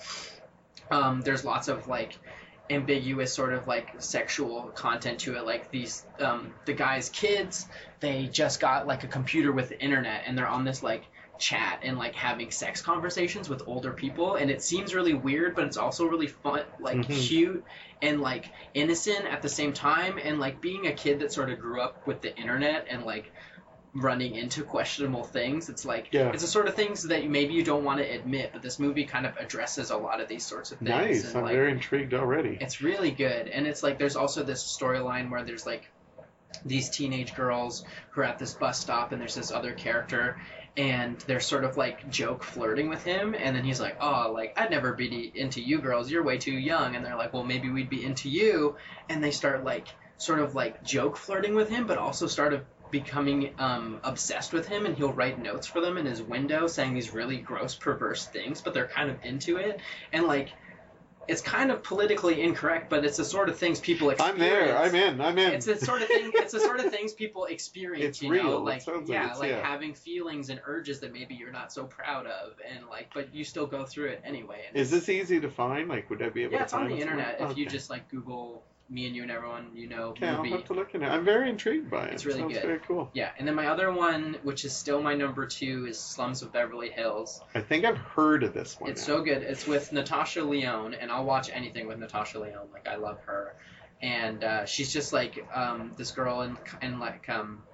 um, there's lots of like ambiguous sort of like sexual content to it, like these um the guy's kids, they just got like a computer with the internet and they're on this like chat and like having sex conversations with older people, and it seems really weird, but it's also really fun, like Mhm. cute and like innocent at the same time. And like being a kid that sort of grew up with the internet and like running into questionable things, it's like Yeah. it's the sort of things that maybe you don't want to admit, but this movie kind of addresses a lot of these sorts of things. Nice. And, I'm like, very intrigued already. it's really good. And it's like there's also this storyline where there's like these teenage girls who are at this bus stop, and there's this other character, and they're sort of like joke flirting with him, and then he's like, oh, like I'd never be into you girls, you're way too young. And they're like, well, maybe we'd be into you. And they start like sort of like joke flirting with him, but also start of becoming um, obsessed with him, and he'll write notes for them in his window saying these really gross, perverse things, but they're kind of into it. And like it's kind of politically incorrect, but it's the sort of things people experience. I'm there. I'm in. I'm in. It's the sort of thing. It's the sort of things people experience. It's you real. know, It like sounds like yeah, it's- like yeah. having feelings and urges that maybe you're not so proud of, and like, but you still go through it anyway. And Is this easy to find? Like, would I be able yeah, to it's on find the this internet. one? If you Okay. just like Google Me and You and Everyone You Know Okay, I'll movie. have to look in it. I'm very intrigued by it. It's really Sounds good. very cool. Yeah, and then my other one, which is still my number two, is Slums of Beverly Hills. I think I've heard of this one. It's now. so good. It's with Natasha Lyonne, and I'll watch anything with Natasha Lyonne. Like I love her, and uh, she's just like um, this girl in in like um,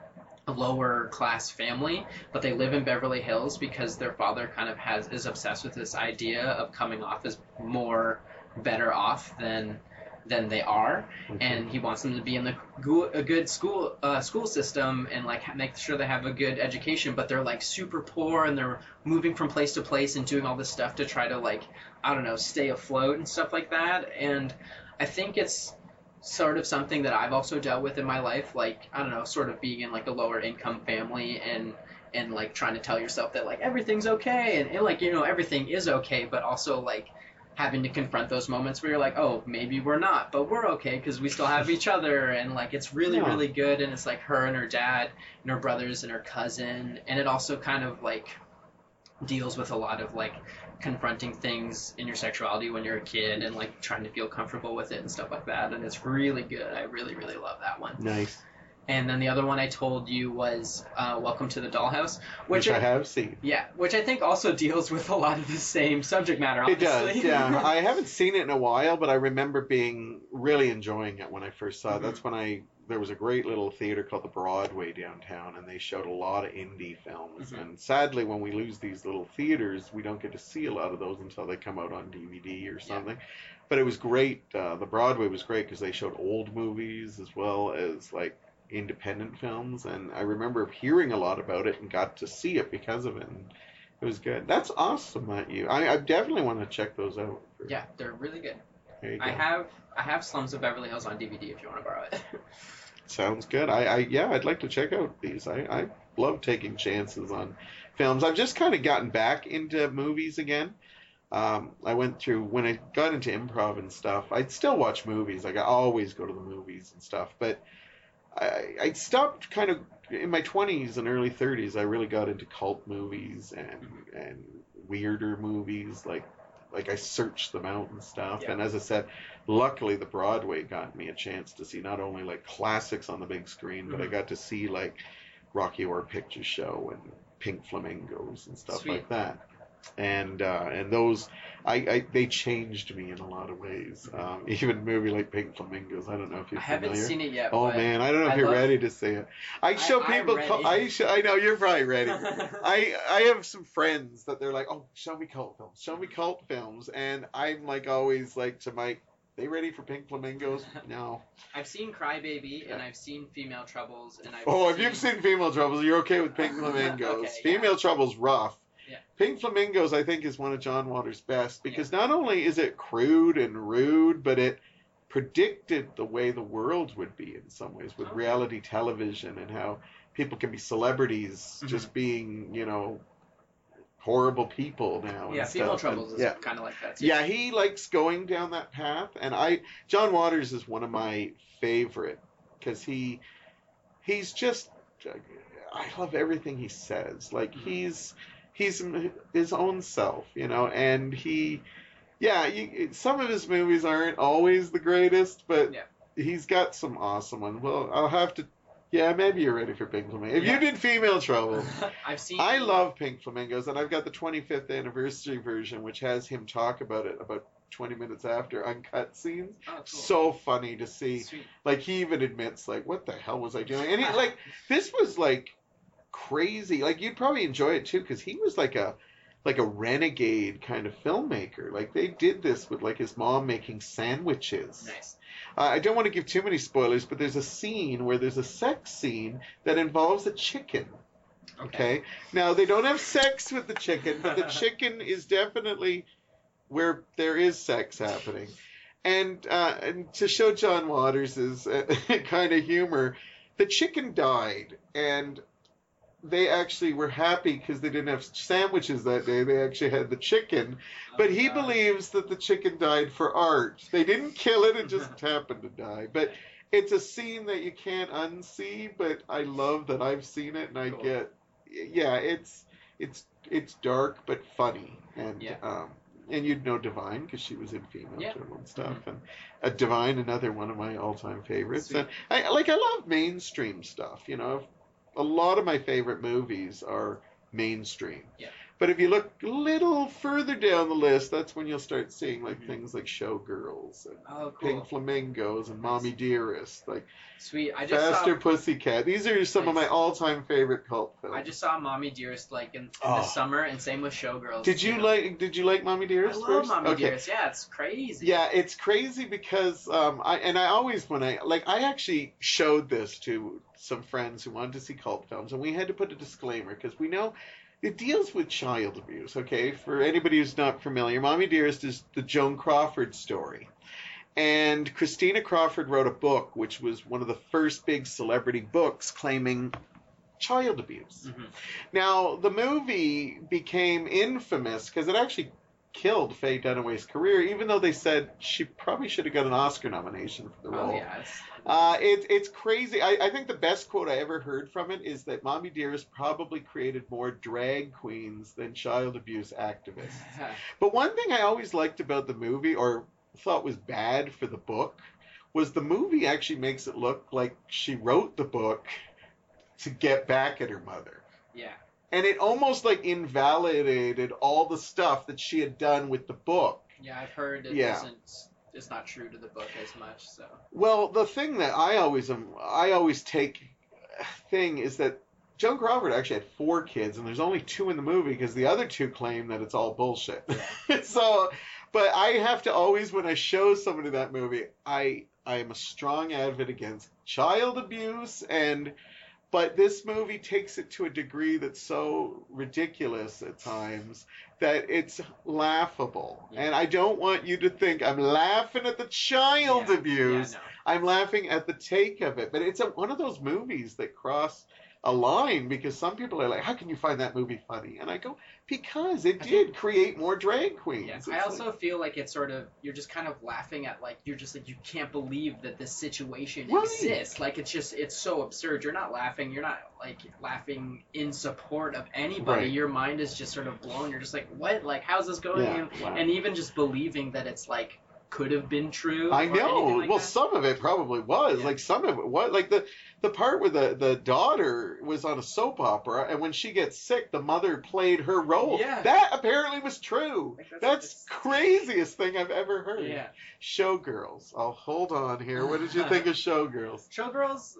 a lower class family, but they live in Beverly Hills because their father kind of has is obsessed with this idea of coming off as more better off than than they are, Okay. and he wants them to be in the go- a good school uh, school system and like ha- make sure they have a good education. But they're like super poor and they're moving from place to place and doing all this stuff to try to like I don't know stay afloat and stuff like that. And I think it's sort of something that I've also dealt with in my life, like I don't know, sort of being in like a lower income family and and like trying to tell yourself that like everything's okay and, and like you know everything is okay, but also like having to confront those moments where you're like, oh, maybe we're not, but we're okay because we still have each other, and like it's really Yeah. really good. And it's like her and her dad and her brothers and her cousin, and it also kind of like deals with a lot of like confronting things in your sexuality when you're a kid and like trying to feel comfortable with it and stuff like that. And it's really good. I really really love that one. Nice. And then the other one I told you was uh, Welcome to the Dollhouse, Which which, I have seen. yeah, which I think also deals with a lot of the same subject matter. It Honestly. does, yeah. I haven't seen it in a while, but I remember being really enjoying it when I first saw it. Mhm. That's when I there was a great little theater called the Broadway downtown, and they showed a lot of indie films. Mhm. And sadly, when we lose these little theaters, we don't get to see a lot of those until they come out on D V D or something. But it was great. Uh, the Broadway was great because they showed old movies as well as like independent films, and I remember hearing a lot about it and got to see it because of it. And it was good. That's awesome, that you. I, I definitely want to check those out. For, Yeah, they're really good. There you go. I have I have Slums of Beverly Hills on D V D if you want to borrow it. Sounds good. I, I yeah, I'd like to check out these. I, I love taking chances on films. I've just kind of gotten back into movies again. Um, I went through when I got into improv and stuff. I'd still watch movies. Like I always go to the movies and stuff, but I, I stopped kind of in my twenties and early thirties. I really got into cult movies and and weirder movies. Like like I searched them out and stuff. Yeah. And as I said, luckily the Broadway got me a chance to see not only like classics on the big screen, but I Mhm. got to see like Rocky Horror Picture Show and Pink Flamingos and stuff Sweet. like that. And uh, and those, I, I they changed me in a lot of ways. Um, even a movie like Pink Flamingos. I don't know if you're I haven't familiar. seen it yet. Oh but man, I don't know if I you're love- ready to see it. I show I- I'm people. ready. Cult, I show, I know you're probably ready. I I have some friends that they're like, oh, show me cult films, show me cult films, and I'm like always like to Mike, they ready for Pink Flamingos? No. I've seen Crybaby and I've seen Female Troubles and I've Oh, if seen, you've seen Female Troubles, you're okay with Pink Flamingos. Okay, yeah. Female Trouble's rough. Yeah. Pink Flamingos, I think, is one of John Waters' best because not only is it crude and rude, but it predicted the way the world would be in some ways with Okay. reality television and how people can be celebrities Mhm. just being, you know, horrible people now. Yeah, and Female stuff. Troubles And- is yeah. kind of like that too. Yeah, he likes going down that path, and I John Waters is one of my favorite because he he's just I love everything he says. Like Mhm. he's he's his own self, you know, and he yeah, you, some of his movies aren't always the greatest, but Yeah. he's got some awesome ones. Well, I'll have to. Yeah, maybe you're ready for Pink Flamingos. If Yeah. you did Female Trouble. I've seen. I love Pink Flamingos, and I've got the twenty-fifth anniversary version, which has him talk about it about twenty minutes after uncut scenes. Oh, cool. So funny to see. Sweet. Like, he even admits, like, what the hell was I doing? And he, like, this was, like, crazy. Like, you'd probably enjoy it, too, because he was, like, a like a renegade kind of filmmaker. Like, they did this with, like, his mom making sandwiches. Nice. Uh, I don't want to give too many spoilers, but there's a scene where there's a sex scene that involves a chicken. Okay. Now, they don't have sex with the chicken, but the chicken is definitely where there is sex happening. And, uh, and to show John Waters' uh, kind of humor, the chicken died, and they actually were happy because they didn't have sandwiches that day. They actually had the chicken. But he God. believes that the chicken died for art. They didn't kill it, it just happened to die. But it's a scene that you can't unsee, but I love that I've seen it, and I Cool. get... Yeah, it's it's it's dark but funny, and Yeah. um, and you'd know Divine because she was in Female Yeah. Trouble and stuff, and uh, Divine, another one of my all-time favorites. Sweet. And I like I love mainstream stuff. You know, a lot of my favorite movies are mainstream. Yeah. But if you look a little further down the list, that's when you'll start seeing like Mhm. things like Showgirls and Oh, cool. Pink Flamingos and Mommy Dearest, like Sweet. I just Faster saw. Pussycat. These are some of my Nice. all-time favorite cult films. I just saw Mommy Dearest like in, in Oh. the summer, and same with Showgirls. Did you know. like? Did you like Mommy I Dearest love first? Mommy Okay. Dearest. Yeah, it's crazy. Yeah, it's crazy because um, I and I always when I like I actually showed this to some friends who wanted to see cult films, and we had to put a disclaimer because we know it deals with child abuse. Okay, for anybody who's not familiar, Mommy Dearest is the Joan Crawford story. And Christina Crawford wrote a book, which was one of the first big celebrity books claiming child abuse. Mhm. Now, the movie became infamous because it actually killed Faye Dunaway's career, even though they said she probably should have got an Oscar nomination for the role. Oh yeah. It's, Uh, it, it's crazy. I, I think the best quote I ever heard from it is that Mommy Dearest probably created more drag queens than child abuse activists. But one thing I always liked about the movie, or thought was bad for the book, was the movie actually makes it look like she wrote the book to get back at her mother. yeah. And it almost like invalidated all the stuff that she had done with the book. Yeah, I've heard it Yeah. isn't. It's not true to the book as much. So. Well, the thing that I always am, I always take thing is that Joan Crawford actually had four kids, and there's only two in the movie because the other two claim that it's all bullshit. So, but I have to always, when I show somebody that movie, I I am a strong advocate against child abuse, and but this movie takes it to a degree that's so ridiculous at times that it's laughable. Yeah. And I don't want you to think I'm laughing at the child Yeah. abuse. Yeah, no. I'm laughing at the take of it. But it's a, one of those movies that cross a line because some people are like, how can you find that movie funny? And I go, because it I did create more drag queens. Yeah, It's I also like- feel like it's sort of you're just kind of laughing at like you're just like you can't believe that this situation Right. exists. Like it's just it's so absurd. You're not laughing. You're not like laughing in support of anybody. Right. Your mind is just sort of blown. You're just like what? Like how's this going? Yeah. And, Wow. and even just believing that it's like could have been true. I or know. anything like well, that. some of it probably was. Yeah. Like some of it was. Like the the part where the the daughter was on a soap opera, and when she gets sick, the mother played her role. Yeah. That apparently was true. Like, that's- that's it's- craziest thing I've ever heard. Yeah. Showgirls. Oh, hold on here. What did you think of Showgirls? Showgirls.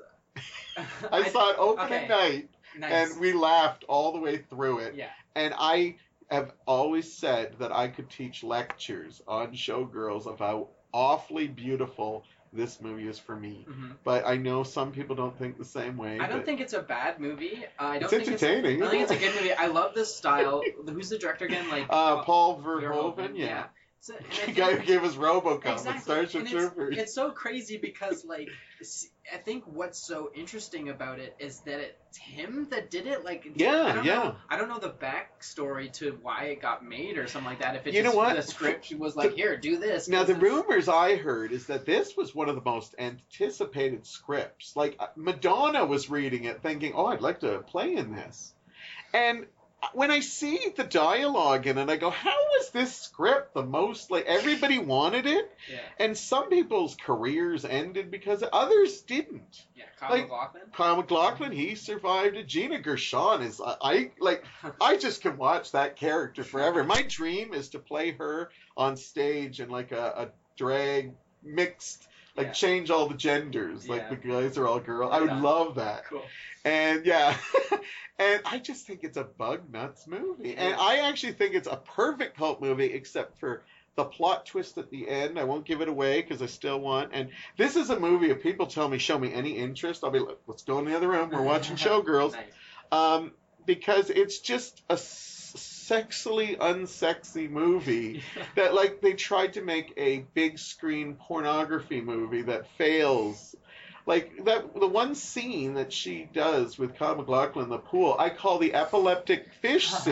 I saw it opening okay. night, Nice. and we laughed all the way through it. yeah. And I have always said that I could teach lectures on Showgirls of how awfully beautiful this movie is for me. hmm But I know some people don't think the same way. I don't but think it's a bad movie. Uh, I don't It's think entertaining, It's, I think it's a isn't good movie. I love this style. Who's the director again? Like Uh, Paul Verhoeven, Verhoeven, yeah. So, and I The think- guy who gave us RoboCop and exactly. Starship And Troopers. it's, it's so crazy because, like, s- I think what's so interesting about it is that it's him that did it. Like, Yeah, I don't yeah. Know, I don't know the backstory to why it got made or something like that. If it You know just, what? the script was like, The- here, do this. Now, 'cause the it's- rumors I heard is that this was one of the most anticipated scripts. Like, uh, Madonna was reading it thinking, oh, I'd like to play in this. And when I see the dialogue in it, I go, how was this script the most, like, everybody wanted it? Yeah, And some people's careers ended because others didn't. yeah. Kyle like- MacLachlan. Kyle MacLachlan, he survived it. Gina Gershon is, I, I like, I just can watch that character forever. My dream is to play her on stage in like a, a drag mixed, like Yeah. change all the genders. Like Yeah. the guys are all girls. I would Yeah. love that. Cool. And yeah, and I just think it's a bug nuts movie. And Yeah. I actually think it's a perfect cult movie except for the plot twist at the end. I won't give it away because I still want. And this is a movie, if people tell me, show me any interest, I'll be like, let's go in the other room. We're watching Showgirls. Nice. Um, because it's just a s- sexily unsexy movie that, like, they tried to make a big screen pornography movie that fails. Like, that the one scene that she does with Kyle MacLachlan in the pool, I call the epileptic fish scene.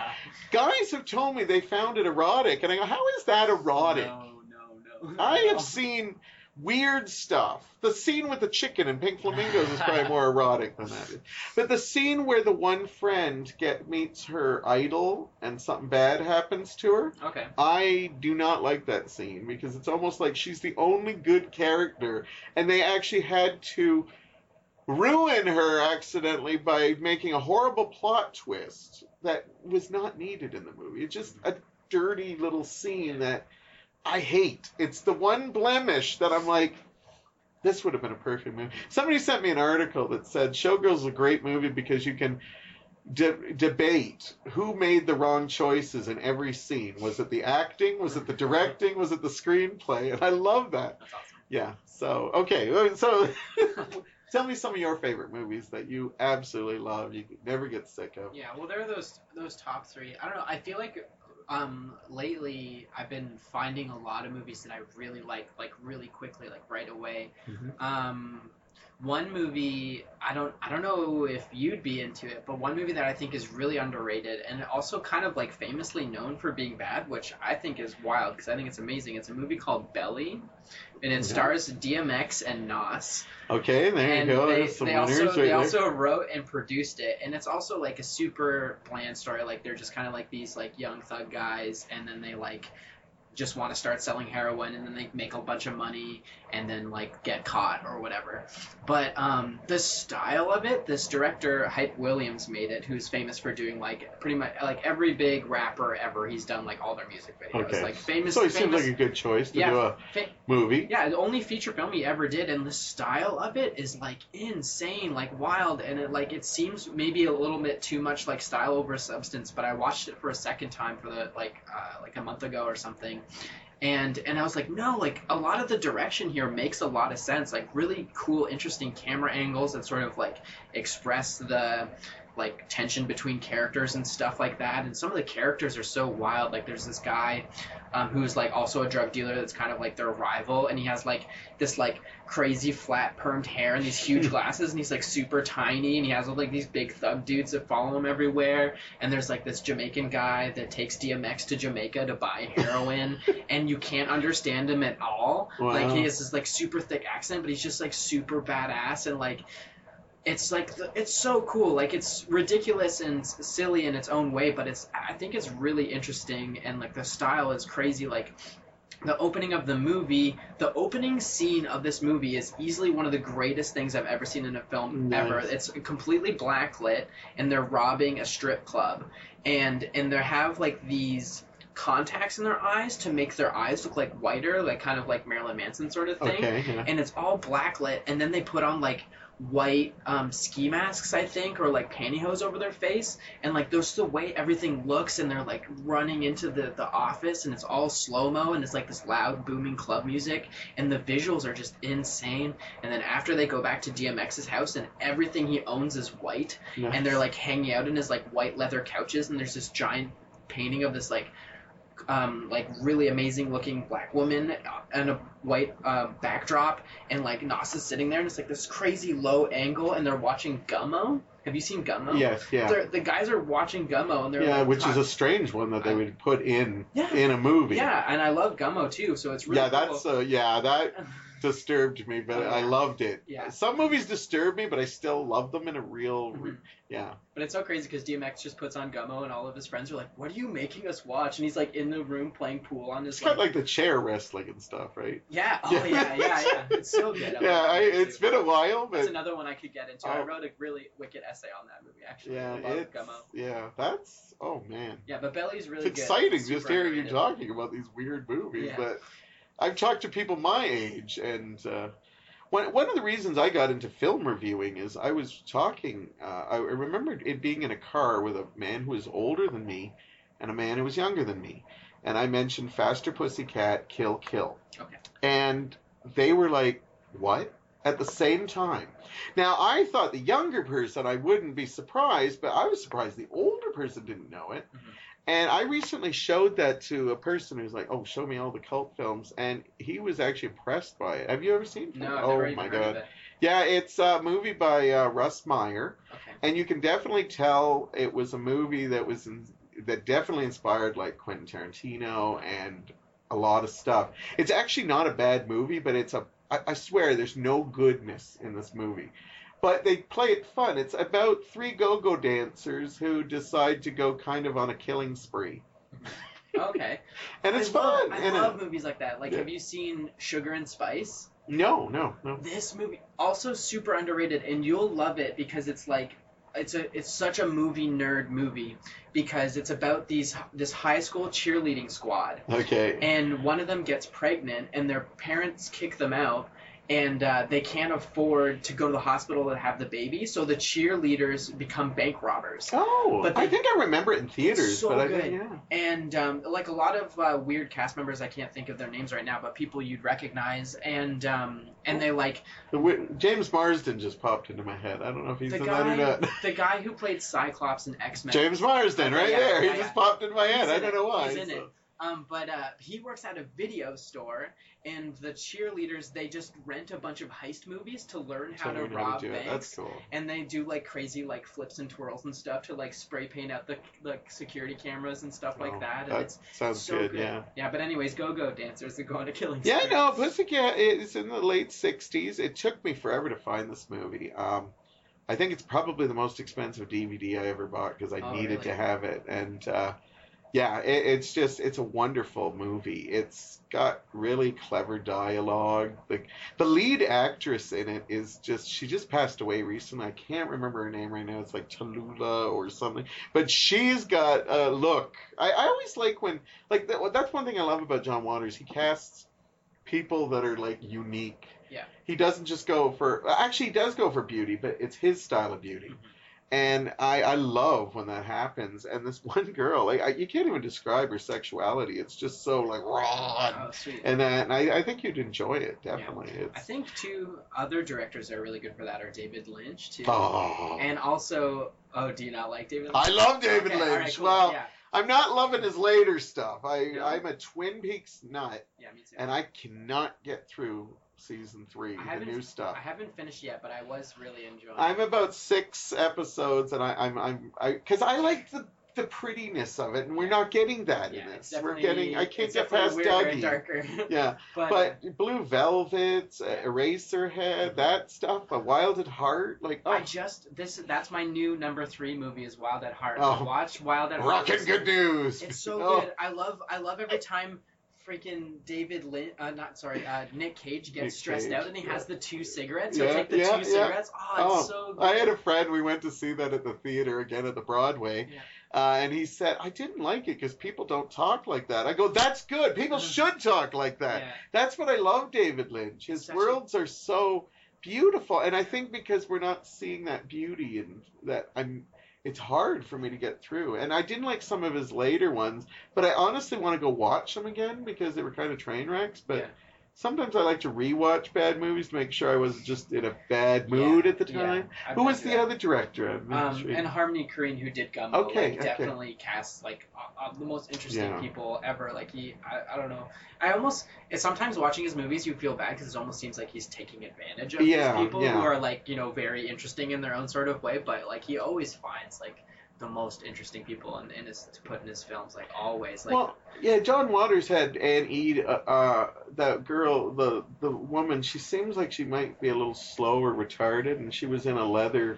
Guys have told me they found it erotic, and I go, how is that erotic? No, no, no. I no. have seen weird stuff. The scene with the chicken and Pink Flamingos is probably more erotic than that is. But the scene where the one friend get meets her idol and something bad happens to her, Okay. I do not like that scene because it's almost like she's the only good character, and they actually had to ruin her accidentally by making a horrible plot twist that was not needed in the movie. It's just a dirty little scene that I hate. It's the one blemish that I'm like, this would have been a perfect movie. Somebody sent me an article that said Showgirls is a great movie because you can de- debate who made the wrong choices in every scene. Was it the acting? Was it the directing? Was it the screenplay? And I love that. That's awesome. Yeah. So, okay. So, tell me some of your favorite movies that you absolutely love, you never get sick of. Yeah, well, there are those those top three. I don't know. I feel like um, lately I've been finding a lot of movies that I really like, like really quickly, like right away. Mm-hmm. Um, one movie, I don't I don't know if you'd be into it, but one movie that I think is really underrated and also kind of like famously known for being bad, which I think is wild because I think it's amazing. It's a movie called Belly, and it stars D M X and Nas. Okay, there And you go. they, There's some they winners also right they there. also wrote and produced it, and it's also like a super bland story. Like they're just kind of like these like young thug guys, and then they like just want to start selling heroin, and then they make a bunch of money and then like get caught or whatever. But um, the style of it, this director Hype Williams made it, who's famous for doing like pretty much like every big rapper ever. He's done like all their music videos. Okay. Like famous. So it famous, seems like a good choice to yeah, do a fa- movie. yeah, the only feature film he ever did, and the style of it is like insane, like wild, and it like it seems maybe a little bit too much like style over substance. But I watched it for a second time for the like uh, like a month ago or something, and and I was like, no, like a lot of the direction here makes a lot of sense, like really cool, interesting camera angles that sort of like express the like tension between characters and stuff like that. And some of the characters are so wild. Like there's this guy um, who's like also a drug dealer that's kind of like their rival, and he has like this like crazy flat permed hair and these huge glasses, and he's like super tiny, and he has like these big thug dudes that follow him everywhere. And there's like this Jamaican guy that takes D M X to Jamaica to buy heroin, and you can't understand him at all. Wow. Like he has this like super thick accent, but he's just like super badass, and like it's like the, it's so cool. Like it's ridiculous and s- silly in its own way, but it's I think it's really interesting, and like the style is crazy. Like the opening of the movie, the opening scene of this movie is easily one of the greatest things I've ever seen in a film Nice. ever. It's completely blacklit, and they're robbing a strip club, and and they have like these contacts in their eyes to make their eyes look like whiter, like kind of like Marilyn Manson sort of thing. Okay, yeah. And it's all blacklit, and then they put on like white um, ski masks, I think, or like pantyhose over their face, and like those the way everything looks, and they're like running into the, the office, and it's all slow-mo, and it's like this loud booming club music, and the visuals are just insane. And then after they go back to D M X's house, and everything he owns is white, Nice. and they're like hanging out in his like white leather couches, and there's this giant painting of this like um, like really amazing looking black woman and a white uh, backdrop, and like Nas is sitting there, and it's like this crazy low angle, and they're watching Gummo. Have you seen Gummo? Yes, yeah. They're, the guys are watching Gummo, and they're Yeah, like, which is talk- a strange one that they would put in Yeah. in a movie. yeah, and I love Gummo too, so it's really yeah, cool. that's uh, yeah, that disturbed me, but Oh, yeah. I loved it. Yeah. Some movies disturb me, but I still love them in a real, Mhm. yeah. But it's so crazy because D M X just puts on Gummo, and all of his friends are like, "What are you making us watch?" And he's like in the room playing pool on his It's kind of like the chair wrestling and stuff, right? yeah, oh yeah, yeah, yeah. It's so good. Yeah, love I, it, it's too. been a while, That's but another one I could get into. I Oh. wrote a really wicked essay on that movie, actually. yeah, I love it's Gummo. yeah, that's oh man. Yeah, but Belly's really It's good. exciting Super just hearing you underrated. talking about these weird movies, Yeah. but I've talked to people my age, and uh, one one of the reasons I got into film reviewing is I was talking. Uh, I remember it being in a car with a man who was older than me and a man who was younger than me, and I mentioned Faster Pussycat, Kill Kill, Okay. and they were like, "What?" At the same time. Now, I thought the younger person, I wouldn't be surprised, but I was surprised the older person didn't know it. Mhm. And I recently showed that to a person who's like, "Oh, show me all the cult films," and he was actually impressed by it. Have you ever seen it? No, I've oh never even my heard god! of it. Yeah, it's a movie by uh, Russ Meyer, Okay. and you can definitely tell it was a movie that was in, that definitely inspired like Quentin Tarantino and a lot of stuff. It's actually not a bad movie, but it's a I, I swear there's no goodness in this movie. But they play it fun. It's about three go-go dancers who decide to go kind of on a killing spree. Okay. And it's I love, fun. I and love it- movies like that. Like, Yeah. have you seen Sugar and Spice? No, no, no. This movie also super underrated, and you'll love it because it's like it's a it's such a movie nerd movie because it's about these this high school cheerleading squad. Okay. And one of them gets pregnant, and their parents kick them out, and uh, they can't afford to go to the hospital to have the baby, so the cheerleaders become bank robbers. Oh, But I they- think I remember it in theaters, It's so but I good. didn't, yeah. And um, like a lot of uh, weird cast members, I can't think of their names right now, but people you'd recognize, and um, and they like The, wi- James Marsden just popped into my head. I don't know if he's the in that or guy not. the guy who played Cyclops in X-Men. James Marsden, right Yeah, there. yeah, he yeah. just popped into my head. He's I in don't it. know why. He's in so. it. Um, but uh, he works at a video store, and the cheerleaders, they just rent a bunch of heist movies to learn how To to learn how to rob do it. banks. That's cool. And they do like crazy like flips and twirls and stuff to like spray paint out the like security cameras and stuff like Oh, that. And that it's sounds so good, good. yeah. Yeah, but anyways, Go-Go Dancers are going to Killing Yeah, Spree. no, Pussycat is in the late sixties. It took me forever to find this movie. Um, I think it's probably the most expensive D V D I ever bought because I Oh, needed really? to have it. And uh, yeah, it, it's just, it's a wonderful movie. It's got really clever dialogue. The, the lead actress in it is just, she just passed away recently. I can't remember her name right now. It's like Tallulah or something. But she's got a look. I, I always like when, like, that, that's one thing I love about John Waters. He casts people that are like unique. Yeah. He doesn't just go for, actually he does go for beauty, but it's his style of beauty. Mm-hmm. And I, I love when that happens. And this one girl, like I, you can't even describe her sexuality. It's just so like raw. Oh, sweet. And, uh, and I, I think you'd enjoy it, definitely. I It's, think two other directors that are really good for that are David Lynch too, oh. and also oh, do you not like David Lynch? I love David Okay, all Lynch. right, cool. Well, yeah, I'm not loving his later stuff. I, No? I'm a Twin Peaks nut, yeah, me too. and I cannot get through season three, I the haven't new stuff. I haven't finished yet, but I was really enjoying. I'm it. about six episodes, and I, I'm I'm I because I like the the prettiness of it, and we're not getting that Yeah, in it's this. We're definitely- getting I can't it's get definitely past weirder and Dougie. darker. Yeah, but, but Blue Velvet, uh, Eraserhead, that stuff, A Wild at Heart, like oh, I just this that's my new number three movie is Wild at Heart. Oh. Watch Wild at Heart. rockin' good news. It's so Oh, good. I love I love every time freaking David Lin uh, not sorry uh, Nick Cage gets Nick stressed Cage, out and he yeah. has the two cigarettes. Yeah, He'll take the yeah, two yeah. cigarettes. Oh, Oh, it's so good. I had a friend. We went to see that at the theater again at the Broadway, Yeah. uh, and he said I didn't like it because people don't talk like that. I go, that's good. People should talk like that. Yeah. That's what I love, David Lynch. His Such a- worlds are so beautiful, and I think because we're not seeing that beauty and that I'm. It's hard for me to get through, and I didn't like some of his later ones, but I honestly want to go watch them again because they were kind of train wrecks. But Yeah. sometimes I like to rewatch bad movies to make sure I was just in a bad mood Yeah, at the yeah. time. I've Who was been the to that. other director? I'm not Um, sure. and Harmony Korine, who did Gumbo, Okay, like, okay. definitely casts like uh, uh, the most interesting Yeah. people ever. Like he, I, I don't know. I almost it's sometimes watching his movies, you feel bad because it almost seems like he's taking advantage of Yeah, these people yeah. who are like you know very interesting in their own sort of way. But like he always finds like the most interesting people in, in his to put in his films. Like always, like well, yeah, John Waters had Anne Ede, uh, uh, that girl, the the woman. She seems like she might be a little slow or retarded, and she was in a leather.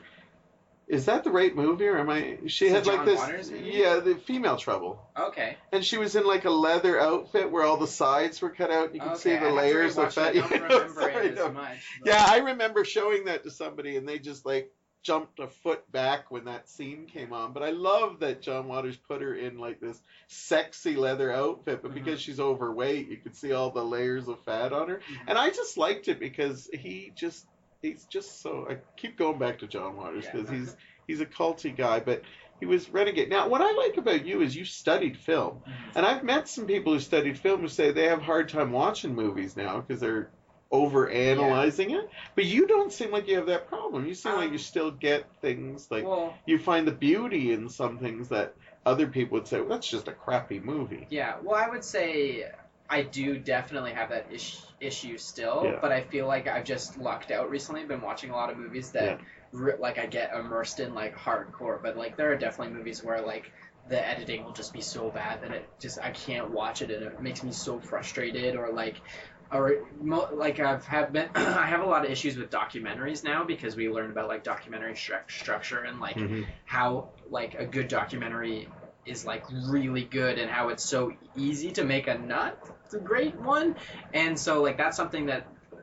Is that the right movie, or am I? She Is had it like John this. Waters movie? Yeah, the Female Trouble. okay. And she was in like a leather outfit where all the sides were cut out and you could Okay, see I the have to layers of rewatch fat. it. I don't You know, remember sorry, it as no. much. but- Yeah, I remember showing that to somebody and they just like jumped a foot back when that scene came on. But I love that John Waters put her in like this sexy leather outfit, but Mhm. because she's overweight, you could see all the layers of fat on her. Mhm. And I just liked it because he just he's just so I keep going back to John Waters Yeah. because he's he's a culty guy, but he was Renegade. Now, what I like about you is you studied film. Mhm. And I've met some people who studied film who say they have a hard time watching movies now because they're over analyzing it. But you don't seem like you have that problem. You seem Um, like you still get things like Well, you find the beauty in some things that other people would say, well, that's just a crappy movie. yeah. Well, I would say I do definitely have that ish- issue still, Yeah. but I feel like I've just lucked out recently. I've been watching a lot of movies that, re- like, I get immersed in, like, hardcore. But, like, there are definitely movies where, like, the editing will just be so bad that it just, I can't watch it and it makes me so frustrated or, like, or, mo- like, I've have been, I have a lot of issues with documentaries now because we learn about, like, documentary stru- structure and, like, Mhm. how, like, a good documentary is like really good and how it's so easy to make a not great one. And so like that's something that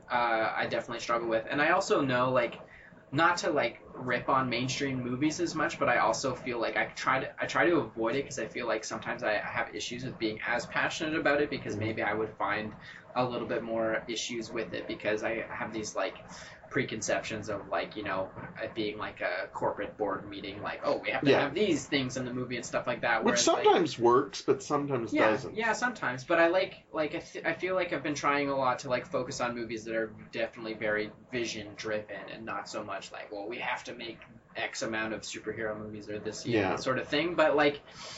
uh, I definitely struggle with. And I also know, like, not to like rip on mainstream movies as much, but I also feel like I try to I try to avoid it because I feel like sometimes I have issues with being as passionate about it because maybe I would find a little bit more issues with it because I have these like preconceptions of like, you know, it being like a corporate board meeting, like, oh, we have to Yeah. have these things in the movie and stuff like that. Which whereas, sometimes works, but sometimes like, yeah, doesn't. yeah, sometimes. But I like like I, th- I feel like I've been trying a lot to like focus on movies that are definitely very vision driven and not so much like, well, we have to make X amount of superhero movies or this year, Yeah. sort of thing. But like,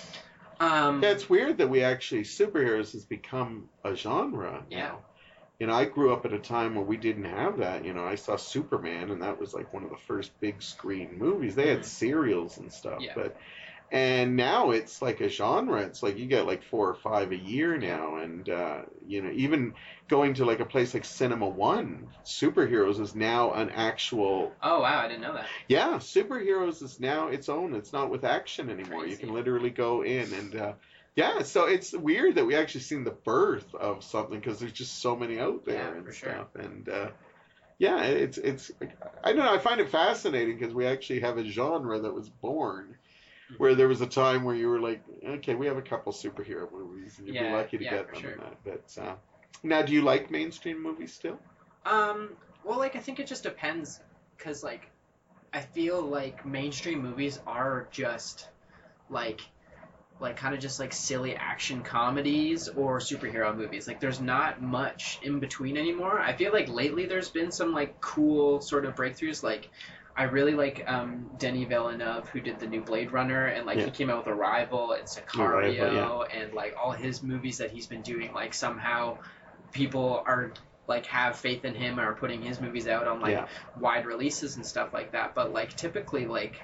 um, Yeah, it's weird that we actually, superheroes has become a genre Yeah. now. You know, I grew up at a time where we didn't have that. You know, I saw Superman, and that was like one of the first big screen movies. They had serials and stuff, Yeah. but and now it's like a genre. It's like you get like four or five a year now, and uh, you know, even going to like a place like Cinema One, superheroes is now an actual. oh wow, I didn't know that. Yeah, superheroes is now its own. It's not with action anymore. You Crazy. can literally go in and. Uh, Yeah, so it's weird that we actually seen the birth of something because there's just so many out there Yeah, and for sure. stuff. And uh, yeah, it's it's I don't know. I find it fascinating because we actually have a genre that was born where there was a time where you were like, okay, we have a couple superhero movies, and you'd be Yeah, lucky to yeah, get for them. sure. And that. But uh, now, do you like mainstream movies still? Um, well, like I think it just depends, cause like I feel like mainstream movies are just like like kind of just like silly action comedies or superhero movies. Like there's not much in between anymore. I feel like lately there's been some like cool sort of breakthroughs. Like I really like um, Denis Villeneuve, who did the new Blade Runner, and like Yeah. he came out with Arrival and Sicario, Arrival, and like all his movies that he's been doing. Like somehow people are like have faith in him and are putting his movies out on like Yeah. wide releases and stuff like that. But like typically like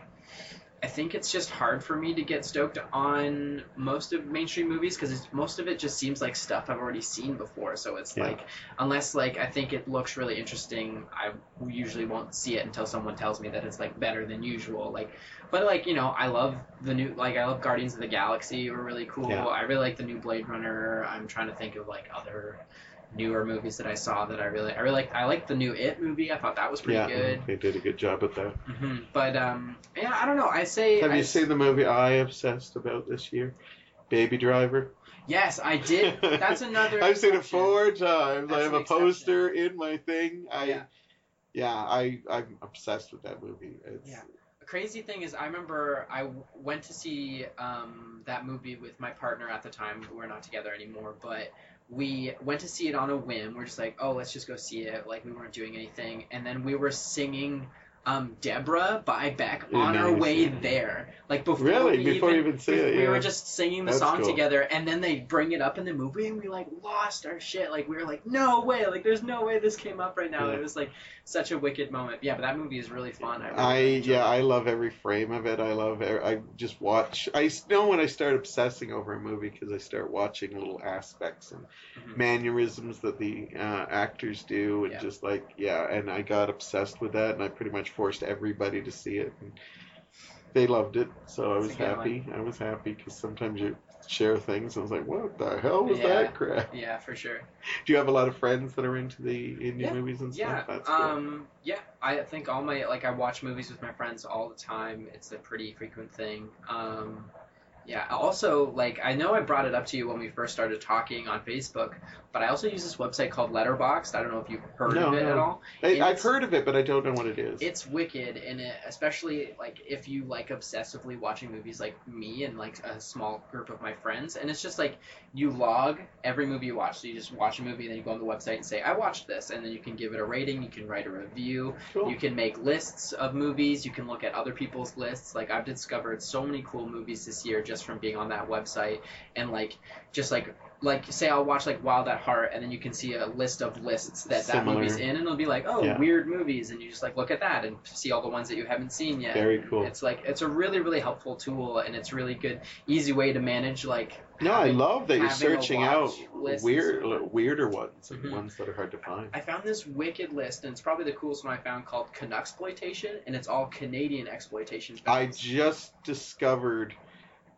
I think it's just hard for me to get stoked on most of mainstream movies because most of it just seems like stuff I've already seen before. So it's Yeah. like, unless like I think it looks really interesting, I usually won't see it until someone tells me that it's like better than usual. Like, but like you know, I love the new like I love Guardians of the Galaxy were really cool. Yeah. I really like the new Blade Runner. I'm trying to think of like other newer movies that I saw that I really I really like. I like the new It movie. I thought that was pretty yeah, good. they did a good job at that. hmm But um, yeah, I don't know. I say Have I, you seen the movie I obsessed about this year? Baby Driver. Yes, I did. That's another. I've seen it exception. four times. That's I have an a poster in my thing. I Yeah. yeah, I I'm obsessed with that movie. It's, Yeah. The crazy thing is, I remember I w- went to see um, that movie with my partner at the time. We're not together anymore, but we went to see it on a whim. We're just like, oh, let's just go see it. Like, we weren't doing anything. And then we were singing um, Deborah by Beck on our way Nice. there. Like, before Really? we Before even, you even see it, We yeah. were just singing the That's song cool. together, and then they bring it up in the movie, and we, like, lost our shit. Like, we were like, no way. Like, there's no way this came up right now. Yeah. It was, like, such a wicked moment. Yeah, but that movie is really fun. I, really I enjoyed yeah, it. I love every frame of it. I love. e- I just watch. I s- know when I start obsessing over a movie because I start watching little aspects and Mhm. mannerisms that the uh, actors do, and Yeah. just like yeah. And I got obsessed with that, and I pretty much forced everybody to see it. And they loved it, so I It's was a good happy. I was happy because sometimes you share things. I was like, what the hell was Yeah. that crap? Yeah, for sure. Do you have a lot of friends that are into the indie Yeah, movies and stuff? Yeah, That's cool. um, yeah. I think all my like I watch movies with my friends all the time. It's a pretty frequent thing. Um, yeah. Also, like I know I brought it up to you when we first started talking on Facebook, but I also use this website called Letterboxd. I don't know if you've heard No, of it no. at all. I, And I've it's- heard of it, but I don't know what it is. It's wicked, and it, especially like if you like obsessively watching movies like me and like a small group of my friends, and it's just like you log every movie you watch. So you just watch a movie, and then you go on the website and say, "I watched this," and then you can give it a rating. You can write a review. Cool. You can make lists of movies. You can look at other people's lists. Like I've discovered so many cool movies this year just from being on that website, and like just like. Like, say I'll watch, like, Wild at Heart, and then you can see a list of lists that that Similar. movie's in, and it'll be like, oh, Yeah. weird movies, and you just, like, look at that and see all the ones that you haven't seen yet. Very cool. It's, like, it's a really, really helpful tool, and it's really good, easy way to manage, like... No, I having- love that you're having a searching out watch list. weird, weirder ones and Mhm. ones that are hard to find. I found this wicked list, and it's probably the coolest one I found, called Canuxploitation, and it's all Canadian exploitation films. I just discovered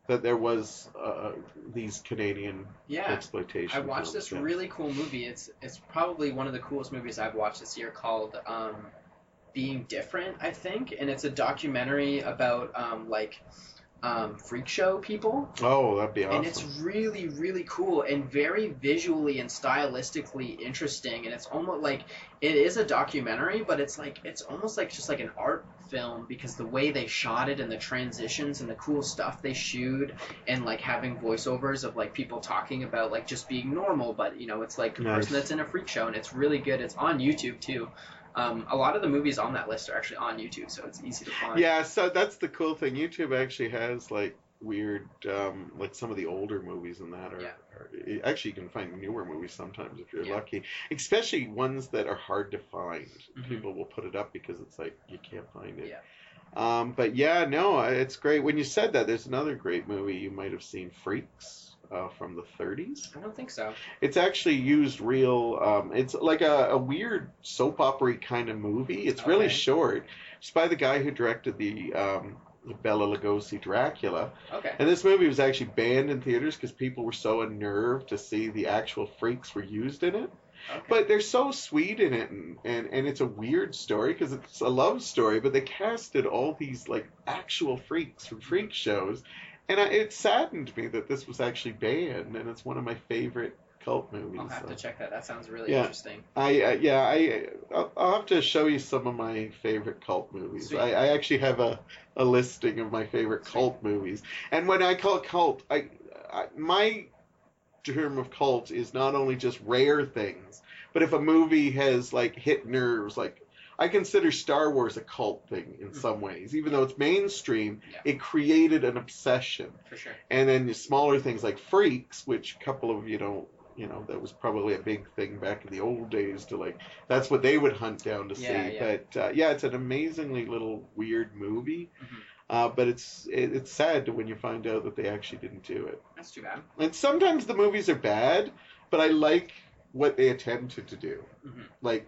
that there was uh, these Canadian Yeah. exploitation I watched films, this yeah. really cool movie. It's it's probably one of the coolest movies I've watched this year called um, Being Different, I think. And it's a documentary about um, like um, freak show people. Oh, that'd be awesome. And it's really, really cool and very visually and stylistically interesting. And it's almost like it is a documentary, but it's like it's almost like just like an art film because the way they shot it and the transitions and the cool stuff they shoot and like having voiceovers of like people talking about like just being normal, but you know it's like a Nice. person that's in a freak show and it's really good. It's on YouTube too. Um, a lot of the movies on that list are actually on YouTube, so it's easy to find. Yeah, so that's the cool thing. YouTube actually has like weird, um, like some of the older movies in that are, Yeah. are. Actually, you can find newer movies sometimes if you're Yeah. lucky, especially ones that are hard to find. Mhm. People will put it up because it's like you can't find it. Yeah. Um, but yeah, no, it's great. When you said that, there's another great movie you might have seen, Freaks. Uh, from the thirties. I don't think so. It's actually used real. Um, it's like a, a weird soap opera kind of movie. It's really Okay. short. It's by the guy who directed the um, the Bela Lugosi Dracula. Okay. And this movie was actually banned in theaters because people were so unnerved to see the actual freaks were used in it. Okay. But they're so sweet in it, and, and, and it's a weird story because it's a love story, but they casted all these like actual freaks from freak shows. And I, it saddened me that this was actually banned, and it's one of my favorite cult movies. I'll have so. to check that. That sounds really Yeah. interesting. I uh, yeah I I'll, I'll have to show you some of my favorite cult movies. Sweet. I, I actually have a, a listing of my favorite cult movies. And when I call cult, I, I my term of cult is not only just rare things, but if a movie has like hit nerves, like I consider Star Wars a cult thing in some ways, even though it's mainstream. Yeah. It created an obsession. For sure. And then the smaller things like Freaks, which a couple of you know, you know, that was probably a big thing back in the old days to like, that's what they would hunt down to Yeah, see. yeah. But uh, yeah, it's an amazingly little weird movie. Mhm. Uh, but it's it, it's sad when you find out that they actually didn't do it. That's too bad. And sometimes the movies are bad, but I like what they attempted to do. Mhm. Like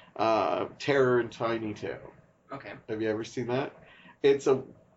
uh, Terror in Tiny Town. Okay. Have you ever seen that? It's a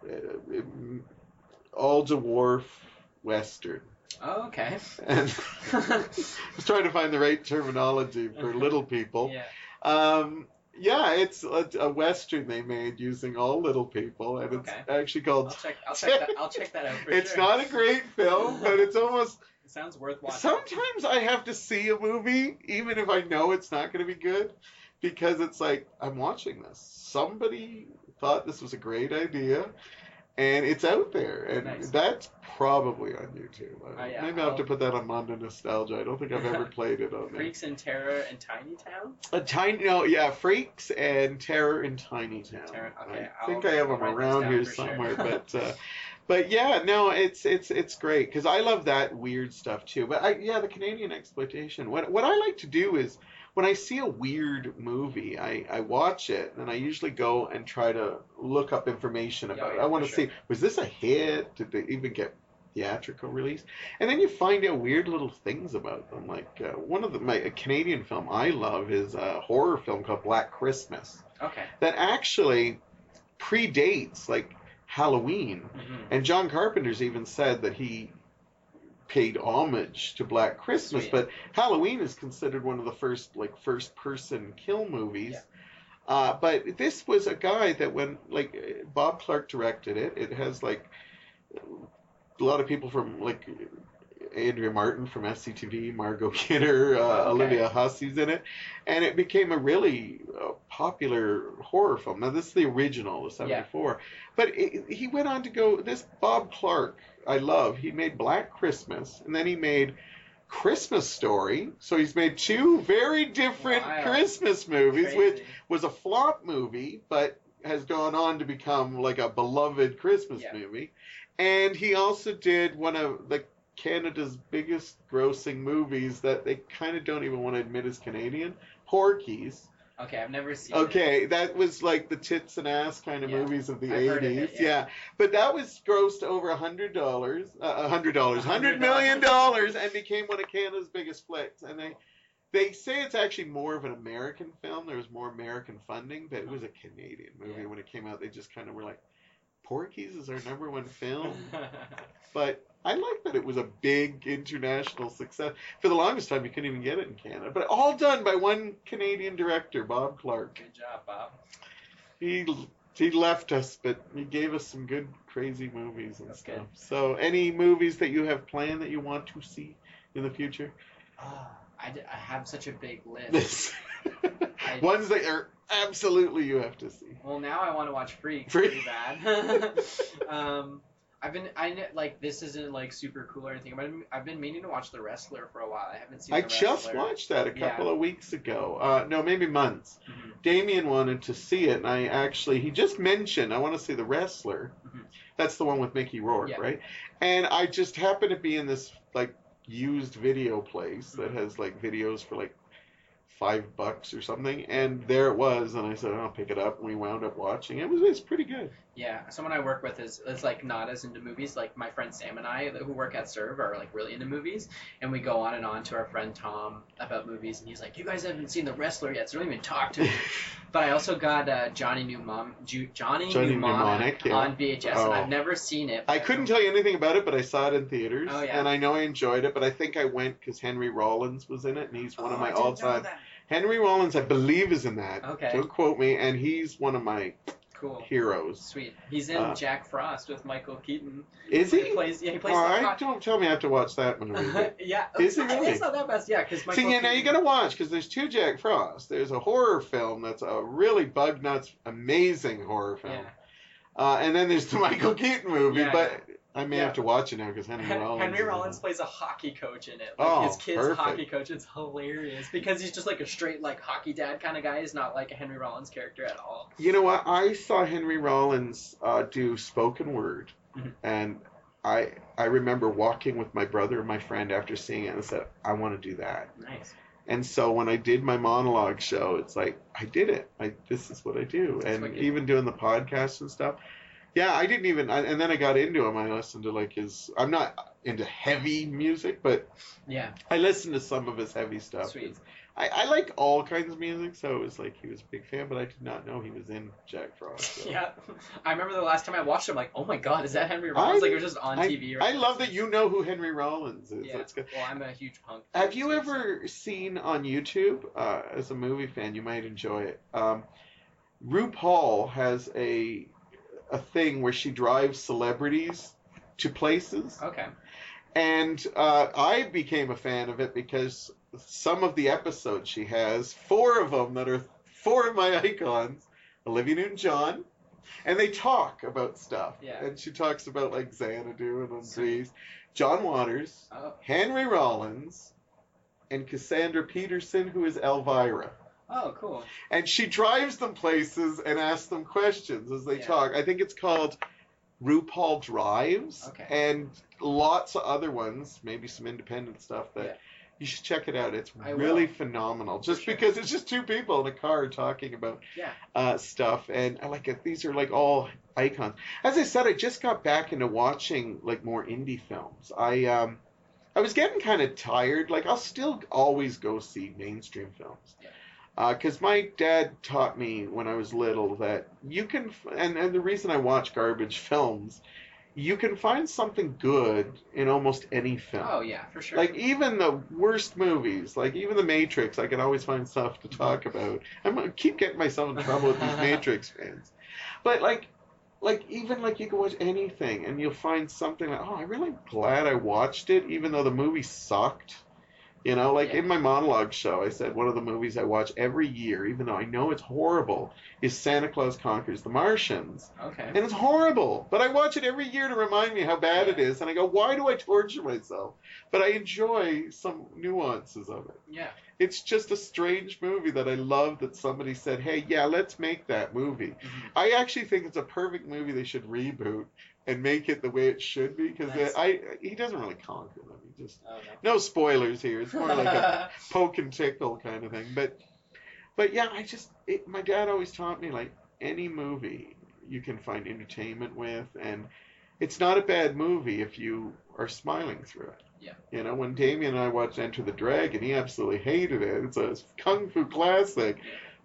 uh, all dwarf western. Oh, okay. And I was trying to find the right terminology for little people. Yeah. Um, yeah, it's a, a western they made using all little people, and it's Okay. actually called. I'll check. I'll check that. I'll check that out for It's sure. not a great film, but it's almost. It sounds worth watching. Sometimes I have to see a movie, even if I know it's not going to be good, because it's like, I'm watching this. Somebody thought this was a great idea, and it's out there. And Nice. that's probably on YouTube. Oh, yeah, Maybe I'll have to I'll- put that on Mondo Nostalgia. I don't think I've ever played it on there. Freaks and Terror and Tiny Town. A tiny, no, yeah, Freaks and Terror in Tiny Town. Terror- okay, I think I'll- I have them I'll write this around down here for sure. somewhere, but uh, but yeah, no, it's it's it's great because I love that weird stuff too. But I, yeah, the Canadian exploitation. What what I like to do is when I see a weird movie, I, I watch it and I usually go and try to look up information about Yeah, it. yeah, I want for to sure. see, was this a hit? Did they even get theatrical release? And then you find out weird little things about them. Like uh, one of the my a Canadian film I love is a horror film called Black Christmas Okay. that actually predates like Halloween. Mhm. And John Carpenter's even said that he paid homage to Black Christmas, Sweet. but Halloween is considered one of the first like first person kill movies. Yeah. Uh, but this was a guy that when like uh, Bob Clark directed it, it has like a lot of people from like Andrea Martin from S C T V, Margot Kidder, uh, Okay. Olivia Hussey's in it, and it became a really uh, popular horror film. Now this is the original, the seventy-four, but it, he went on to go. This Bob Clark, I love. He made Black Christmas, and then he made Christmas Story. So he's made two very different Wow. Christmas movies, Crazy. which was a flop movie, but has gone on to become like a beloved Christmas Yeah. movie. And he also did one of the Canada's biggest grossing movies that they kind of don't even want to admit is Canadian, Porky's. Okay, I've never seen it. Okay, that was like the tits and ass kind of Yeah. movies of the I've heard of eighties. it, yeah. But that was grossed over a hundred dollars, a hundred dollars, one hundred hundred million dollars, and became one of Canada's biggest flicks. And they they say it's actually more of an American film. There was more American funding, but it was a Canadian movie Yeah. when it came out. They just kind of were like, Porky's is our number one film. But I like that it was a big international success. For the longest time, you couldn't even get it in Canada. But all done by one Canadian director, Bob Clark. Good job, Bob. He he left us, but he gave us some good, crazy movies and That's stuff. good. So, any movies that you have planned that you want to see in the future? Oh, I, d- I have such a big list. I- Ones that are absolutely you have to see. Well, now I want to watch Freaks Freak. pretty bad. um, I've been, I kn- like, this isn't, like, super cool or anything, but I'm- I've been meaning to watch The Wrestler for a while. I haven't seen I The just Wrestler. watched that a couple Yeah. of weeks ago. Uh, no, maybe months. Mhm. Damien wanted to see it, and I actually, he just mentioned, I want to see The Wrestler. Mhm. That's the one with Mickey Rourke, Yeah. right? And I just happened to be in this, like, used video place that Mhm. has, like, videos for, like, five bucks or something, and there it was, and I said, I'll pick it up, and we wound up watching it. It was, it's pretty good. Yeah, someone I work with is, is like not as into movies. Like my friend Sam and I, who work at Serve, are like really into movies, and we go on and on to our friend Tom about movies, and he's like, "You guys haven't seen The Wrestler yet, so don't even talk to me." But I also got uh, Johnny Mnemonic, Ju- Johnny, Johnny Mnemonic Mnemonic, yeah. on V H S, Oh. and I've never seen it. I couldn't tell you anything about it, but I saw it in theaters, Oh, yeah. and I know I enjoyed it, but I think I went because Henry Rollins was in it, and he's one of Oh, my I didn't know all-time... that. Henry Rollins, I believe, is in that. Okay. Don't quote me, and he's one of my Cool. heroes. Sweet. He's in Uh, Jack Frost with Michael Keaton. Is he? He plays. Yeah, he plays. All the right, hot- don't tell me I have to watch that movie. yeah. Is he it's not- really? It's not that bad. Yeah, because Michael. See, yeah, now you Keaton- gotta watch, because there's two Jack Frost. There's a horror film that's a really bug nuts, amazing horror film. Yeah. Uh, and then there's the Michael Keaton movie, Yeah, but I may Yeah. have to watch it now because Henry Rollins. Henry is in Rollins it. plays a hockey coach in it. Like Oh, his kid's perfect. hockey coach. It's hilarious because he's just like a straight like hockey dad kind of guy. He's not like a Henry Rollins character at all. You know what? I saw Henry Rollins uh, do spoken word, Mhm. and I I remember walking with my brother and my friend after seeing it, and I said, I want to do that. Nice. And so when I did my monologue show, it's like I did it. I this is what I do, That's and wicked. even doing the podcast and stuff. Yeah, I didn't even, I, and then I got into him. I listened to like his. I'm not into heavy music, but Yeah. I listened to some of his heavy stuff. Sweet. I, I like all kinds of music, so it was like he was a big fan, but I did not know he was in Jack Frost. So. Yeah. I remember the last time I watched him, like, oh my god, is that Henry Rollins? I- like it was just on I, T V. Or I love that you know who Henry Rollins is. Yeah. That's good. Well, I'm a huge punk. Have you fan, so- ever seen on YouTube, uh, as a movie fan, you might enjoy it. Um, RuPaul has a a thing where she drives celebrities to places, Okay. and uh, I became a fan of it because some of the episodes she has, four of them that are four of my icons, Olivia Newton-John, and they talk about stuff. Yeah. And she talks about like Xanadu and Sweet. Andres, John Waters, Oh. Henry Rollins, and Cassandra Peterson, who is Elvira. Oh, cool. And she drives them places and asks them questions as they Yeah. talk. I think it's called RuPaul Drives. Okay. And lots of other ones, maybe some independent stuff that Yeah. you should check it out. It's I really will. phenomenal. Just sure. because it's just two people in a car talking about Yeah. uh, stuff, and I like it. These are like all icons. As I said, I just got back into watching like more indie films. I um, I was getting kind of tired. Like I'll still always go see mainstream films. Yeah. Because my dad taught me when I was little that you can, f- and, and the reason I watch garbage films, you can find something good in almost any film. Oh, yeah, for sure. Like even the worst movies, like even The Matrix, I can always find stuff to talk about. I'm gonna keep getting myself in trouble with these Matrix fans, but like, like even like you can watch anything and you'll find something like, oh, I'm really glad I watched it, even though the movie sucked. You know, like Yeah. in my monologue show, I said one of the movies I watch every year, even though I know it's horrible, is Santa Claus Conquers the Martians. Okay. And it's horrible, but I watch it every year to remind me how bad it is, and I go, why do I torture myself? But I enjoy some nuances of it. Yeah. It's just a strange movie that I love that somebody said, hey, yeah, let's make that movie. Mhm. I actually think it's a perfect movie they should reboot and make it the way it should be, because Nice. I he doesn't really conquer them. He just Oh, no. no spoilers here. It's more like a poke and tickle kind of thing. But but yeah, I just it, my dad always taught me like any movie you can find entertainment with, and it's not a bad movie if you are smiling through it. Yeah. You know, when Damien and I watched Enter the Dragon, he absolutely hated it. It's a kung fu classic.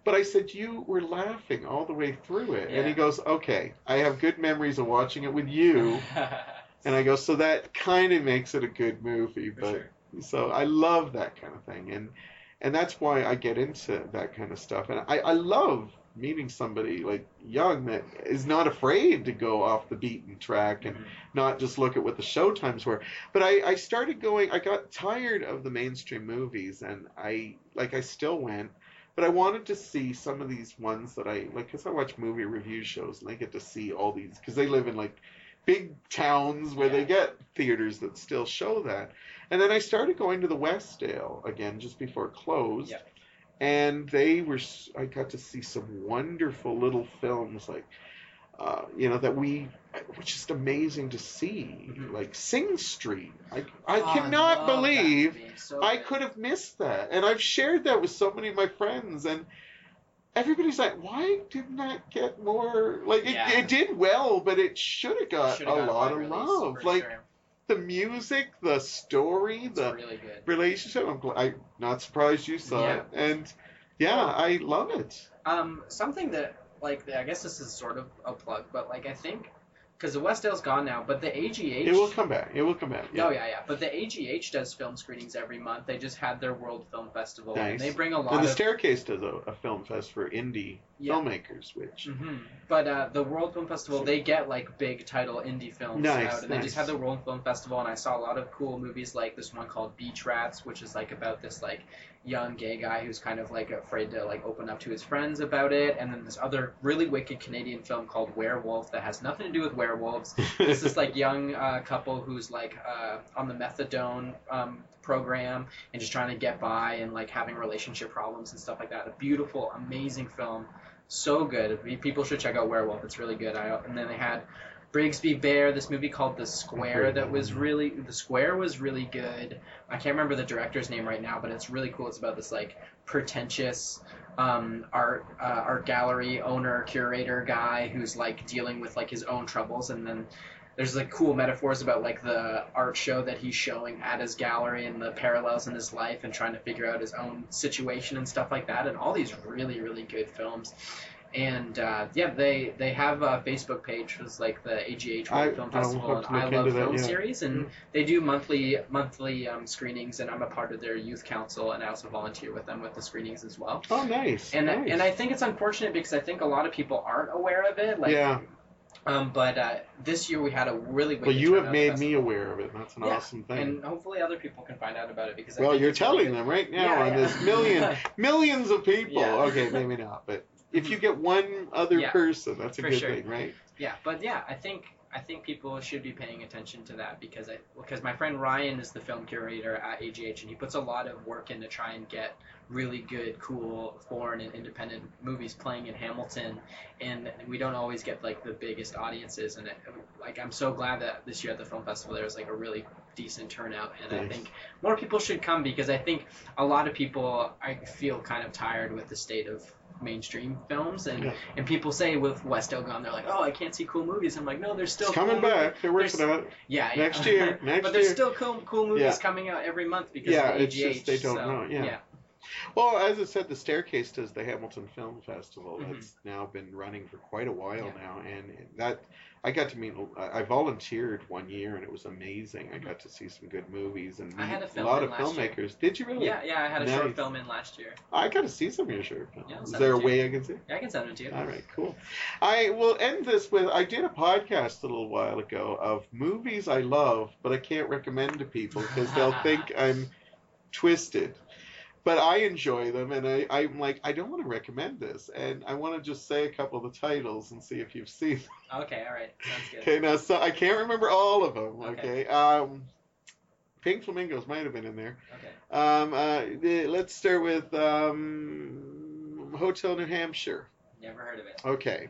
But I said, you were laughing all the way through it. Yeah. And he goes, okay, I have good memories of watching it with you. And I go, so that kind of makes it a good movie. For But sure. so I love that kind of thing. And and that's why I get into that kind of stuff. And I, I love meeting somebody like young that is not afraid to go off the beaten track and Mhm. not just look at what the showtimes were. But I, I started going, I got tired of the mainstream movies, and I, like, I still went, but I wanted to see some of these ones that I, like, because I watch movie review shows, and I get to see all these, because they live in, like, big towns where Yeah. they get theaters that still show that. And then I started going to the Westdale again just before it closed. Yep. And they were, s- I got to see some wonderful little films, like, uh, you know, that we, it was just amazing to see. Mhm. Like Sing Street. I, I Oh, cannot love that believe movie. So I good. could have missed that. And I've shared that with so many of my friends, and everybody's like, why didn't that get more, like, it, Yeah. it did well, but it should have got Should've a got lot wide of release, love. for Like, sure. the music, the story, It's the really good. relationship. I'm, gl- I'm not surprised you saw Yeah. it. And, yeah, I love it. Um, something that, like, I guess this is sort of a plug, but, like, I think, because the Westdale's gone now, but the A G H... It will come back. It will come back. Oh, yeah, yeah. But the A G H does film screenings every month. They just had their World Film Festival. Nice. And they bring a lot And the of... Staircase does a, a film fest for indie Yeah. filmmakers, which... hmm But uh, the World Film Festival, they get, like, big title indie films Nice, out. And they nice. just had the World Film Festival, and I saw a lot of cool movies like this one called Beach Rats, which is, like, about this, like, young gay guy who's kind of, like, afraid to, like, open up to his friends about it. And then this other really wicked Canadian film called Werewolf that has nothing to do with werewolves. It's this, like, young uh, couple who's, like, uh, on the methadone um, program and just trying to get by and, like, having relationship problems and stuff like that. A beautiful, amazing film. So good. People should check out Werewolf. It's really good. I, and then they had Brigsby Bear, this movie called The Square that was really... The Square was really good. I can't remember the director's name right now, but it's really cool. It's about this, like, pretentious um, art uh, art gallery owner, curator guy who's, like, dealing with, like, his own troubles, and then there's, like, cool metaphors about, like, the art show that he's showing at his gallery and the parallels in his life and trying to figure out his own situation and stuff like that, and all these really, really good films. And, uh, yeah, they they have a Facebook page, was like the A G H World I- Film I'll Festival have and to look I into Love that, Film yeah. series, and they do monthly monthly um, screenings, and I'm a part of their youth council, and I also volunteer with them with the screenings as well. Oh, nice. And nice. and I think it's unfortunate because I think a lot of people aren't aware of it. Like, yeah. Um, but uh, this year we had a really wicked Well, you have turnout made at the me festival. aware of it. That's an Yeah, awesome thing. And hopefully other people can find out about it because I well, think you're it's really telling good. them right now Yeah, on yeah. this million, millions of people. Yeah. Okay, maybe not, but if you get one other Yeah, person, that's a for good sure. thing, right? Yeah, but yeah, I think I think people should be paying attention to that because I because my friend Ryan is the film curator at A G H and he puts a lot of work in to try and get really good, cool foreign and independent movies playing in Hamilton, and we don't always get like the biggest audiences. And it, like I'm so glad that this year at the film festival there was like a really decent turnout, and I Nice. think more people should come because I think a lot of people I feel kind of tired with the state of mainstream films, and Yeah. and people say with Westdale gone, they're like, oh, I can't see cool movies. I'm like, no, there's still It's coming cool back. They're There's- working on it. Yeah, yeah. Next year, next but there's year. still cool, cool movies Yeah. coming out every month because Yeah, of A it's G H. just they don't so, know, yeah. yeah. Well, as I said, the Staircase does the Hamilton Film Festival. Mhm. That's now been running for quite a while Yeah. now, and that I got to meet. I volunteered one year, and it was amazing. I got to see some good movies and I meet had a a film lot in of last year. filmmakers. Did you really? Yeah, yeah, I had a short Nice. film in last year. I got to see some of your short films. Yeah, I'll Is send there it a to way you. I can see? Yeah, I can send it to you. All right, cool. I will end this with I did a podcast a little while ago of movies I love, but I can't recommend to people because they'll think I'm twisted. But I enjoy them, and I, I'm like, I don't want to recommend this, and I want to just say a couple of the titles and see if you've seen them. Okay, all right, sounds good. Okay, now so I can't remember all of them. Okay, Okay. um, Pink Flamingos might have been in there. Okay. Um, uh, the, let's start with um, Hotel New Hampshire. Never heard of it. Okay.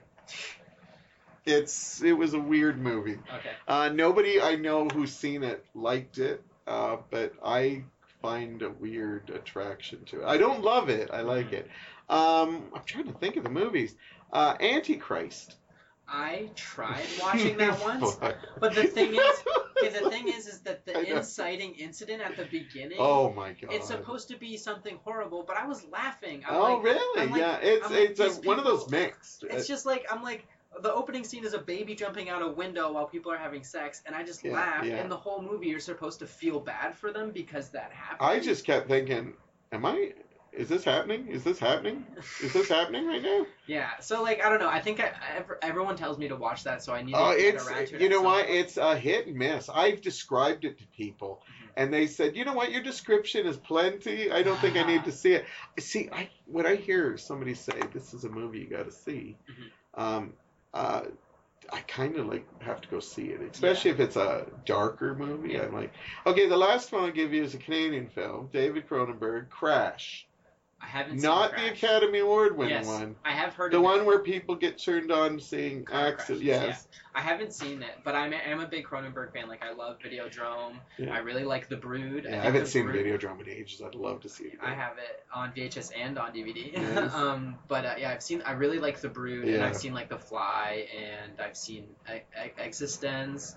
It's it was a weird movie. Okay. Uh, nobody I know who's seen it liked it, uh, but I find a weird attraction to it. I don't love it. I like it. Um, I'm trying to think of the movies. Uh, Antichrist. I tried watching that once, but the thing is, okay, the thing is, is that the inciting incident at the beginning. Oh my god! It's supposed to be something horrible, but I was laughing. I'm oh like, really? I'm like, yeah, it's I'm like, it's a, people, one of those mixed. It's just like I'm like the opening scene is a baby jumping out a window while people are having sex, and I just yeah, laugh. Yeah. And the whole movie, you're supposed to feel bad for them because that happened. I just kept thinking, am I? Is this happening? Is this happening? Is this happening right now? Yeah. So like I don't know. I think I, I, everyone tells me to watch that, so I need to Oh, get it's around to it. you know what? Point. It's a hit and miss. I've described it to people, mm-hmm. and they said, you know what? Your description is plenty. I don't think I need to see it. See, I when I hear somebody say this is a movie you got to see, mm-hmm. um, uh, I kind of like have to go see it, especially yeah. if it's a darker movie. Yeah. I'm like, okay, the last one I'll give you is a Canadian film, David Cronenberg, Crash. I haven't Not seen the Academy Award winning yes, one. I have heard the of one it. where people get turned on seeing accidents. Yes. Yeah. I haven't seen it, but I'm a, I'm a big Cronenberg fan. Like I love Videodrome. Yeah. I really like The Brood. Yeah, I, I haven't seen Brood, Videodrome in ages. I'd love to see it. I have it on V H S and on D V D. Yes. um, but uh, yeah, I've seen. I really like The Brood, yeah. and I've seen like The Fly, and I've seen e- e- Existence,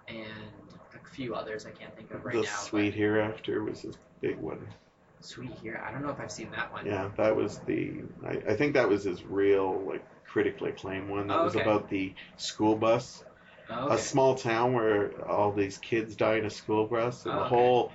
and a few others I can't think of right the now. The Sweet Hereafter was his big one. Sweet Here. I don't know if I've seen that one. Yeah, that was the. I, I think that was his real, like, critically acclaimed one. That oh, okay. was about the school bus. Oh, okay. A small town where all these kids die in a school bus, and oh, the okay. whole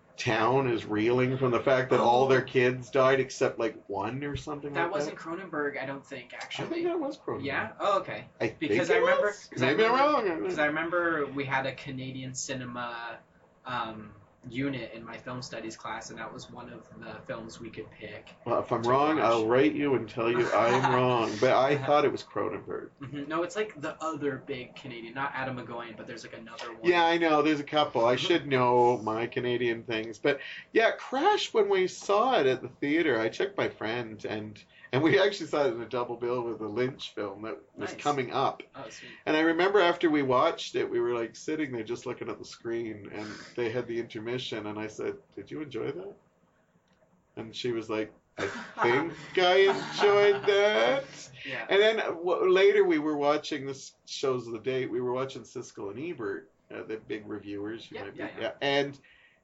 town is reeling from the fact that oh. all their kids died except, like, one or something that like wasn't that. Cronenberg, I don't think, actually. I think that was Cronenberg. Yeah? Oh, okay. I because think I it remember. was. Maybe I remember, I'm wrong. Because I remember we had a Canadian cinema um, unit in my film studies class, and that was one of the films we could pick. Well, if I'm wrong, watch. I'll write you and tell you I'm wrong. But I thought it was Cronenberg. Mm-hmm. No, it's like the other big Canadian, not Adam McGowan, but there's like another one. Yeah, I know. There's a couple. I should know my Canadian things. But yeah, Crash, when we saw it at the theater, I checked my friend, and and we actually saw it in a double bill with a Lynch film that was nice. coming up. Oh, sweet. And I remember after we watched it, we were like sitting there just looking at the screen, and they had the intermission, and I said, "Did you enjoy that?" And she was like, "I think I enjoyed that." Yeah. And then w- later we were watching, this shows the date, we were watching Siskel and Ebert, uh, the big reviewers. You yeah, might be, yeah, yeah. yeah. And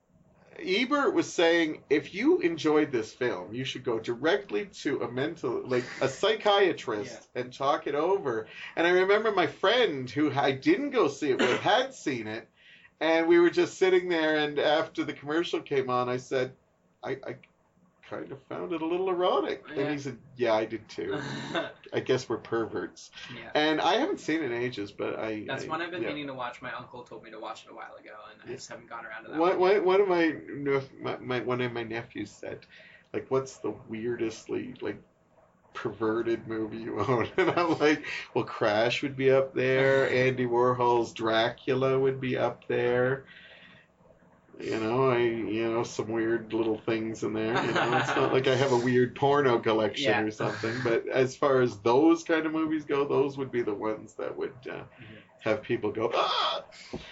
Ebert was saying, if you enjoyed this film, you should go directly to a mental, like a psychiatrist, yeah. and talk it over. And I remember my friend, who I didn't go see it with, had seen it, and we were just sitting there, and after the commercial came on, I said, I, I kind of found it a little erotic. Yeah. And he said, yeah, I did too. I guess we're perverts. Yeah. And I haven't seen it in ages, but I... That's I, one I've been yeah. meaning to watch. My uncle told me to watch it a while ago, and I just haven't gone around to that one. one. One of my, my, my one of my nephews said, like, what's the weirdestly, like, perverted movie you own? And I'm like, well, Crash would be up there. Andy Warhol's Dracula would be up there. You know, I you know some weird little things in there. You know, it's not like I have a weird porno collection yeah. or something. But as far as those kind of movies go, those would be the ones that would uh, mm-hmm. have people go, ah!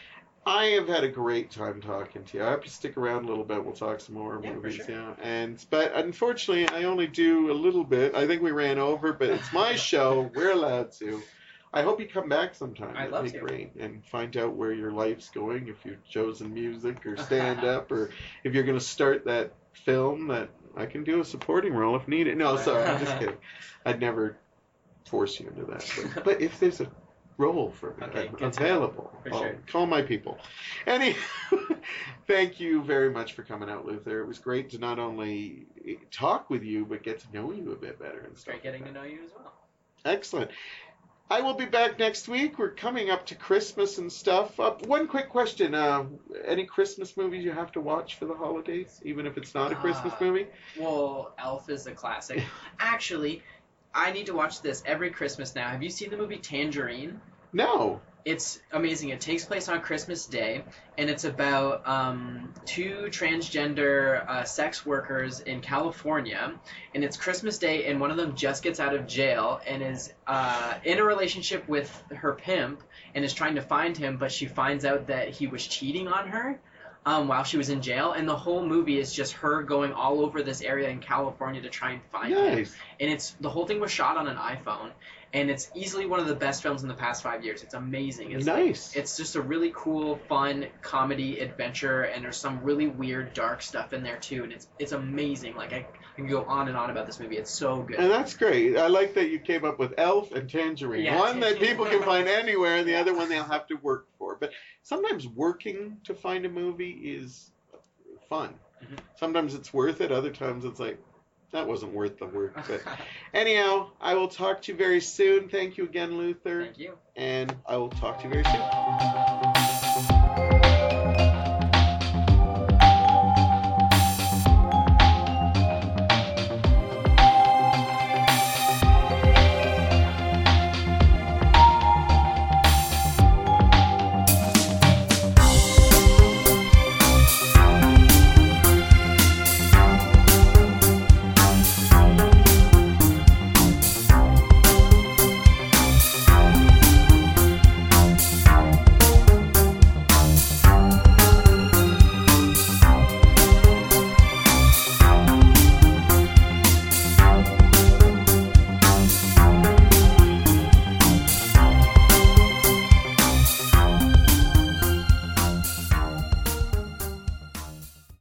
I have had a great time talking to you. I have to stick around a little bit. We'll talk some more yeah, movies, for sure. yeah. And but unfortunately, I only do a little bit. I think we ran over, but it's my show. We're allowed to. I hope you come back sometime. I'd That'd love be to. great. And find out where your life's going, if you've chosen music or stand-up, or if you're going to start that film that I can do a supporting role if needed. No, sorry, I'm just kidding. I'd never force you into that. But, but if there's a role for me okay, I'm available, for I'll sure. call my people. Any, thank you very much for coming out, Luther. It was great to not only talk with you, but get to know you a bit better. And It's stuff great getting like to know you as well. Excellent. I will be back next week. We're coming up to Christmas and stuff. Uh, one quick question. Uh, any Christmas movies you have to watch for the holidays, even if it's not a Christmas uh, movie? Well, Elf is a classic. Actually, I need to watch this every Christmas now. Have you seen the movie Tangerine? No. It's amazing. It takes place on Christmas Day, and it's about um, two transgender uh, sex workers in California. And it's Christmas Day, and one of them just gets out of jail and is uh, in a relationship with her pimp and is trying to find him, but she finds out that he was cheating on her. um, while she was in jail, and the whole movie is just her going all over this area in California to try and find Nice. him. And it's the whole thing was shot on an iPhone, and it's easily one of the best films in the past five years. It's amazing. It's Nice. Like, it's just a really cool, fun comedy adventure, and there's some really weird, dark stuff in there too, and it's it's amazing. Like I, I can go on and on about this movie. It's so good. And that's great. I like that you came up with Elf and Tangerine. Yeah, one that Tangerine. people can find anywhere, and the Yeah. other one they'll have to work for. But sometimes working to find a movie is fun. Mhm. Sometimes it's worth it. Other times it's like, that wasn't worth the work. But anyhow, I will talk to you very soon. Thank you again, Luther. Thank you. And I will talk to you very soon.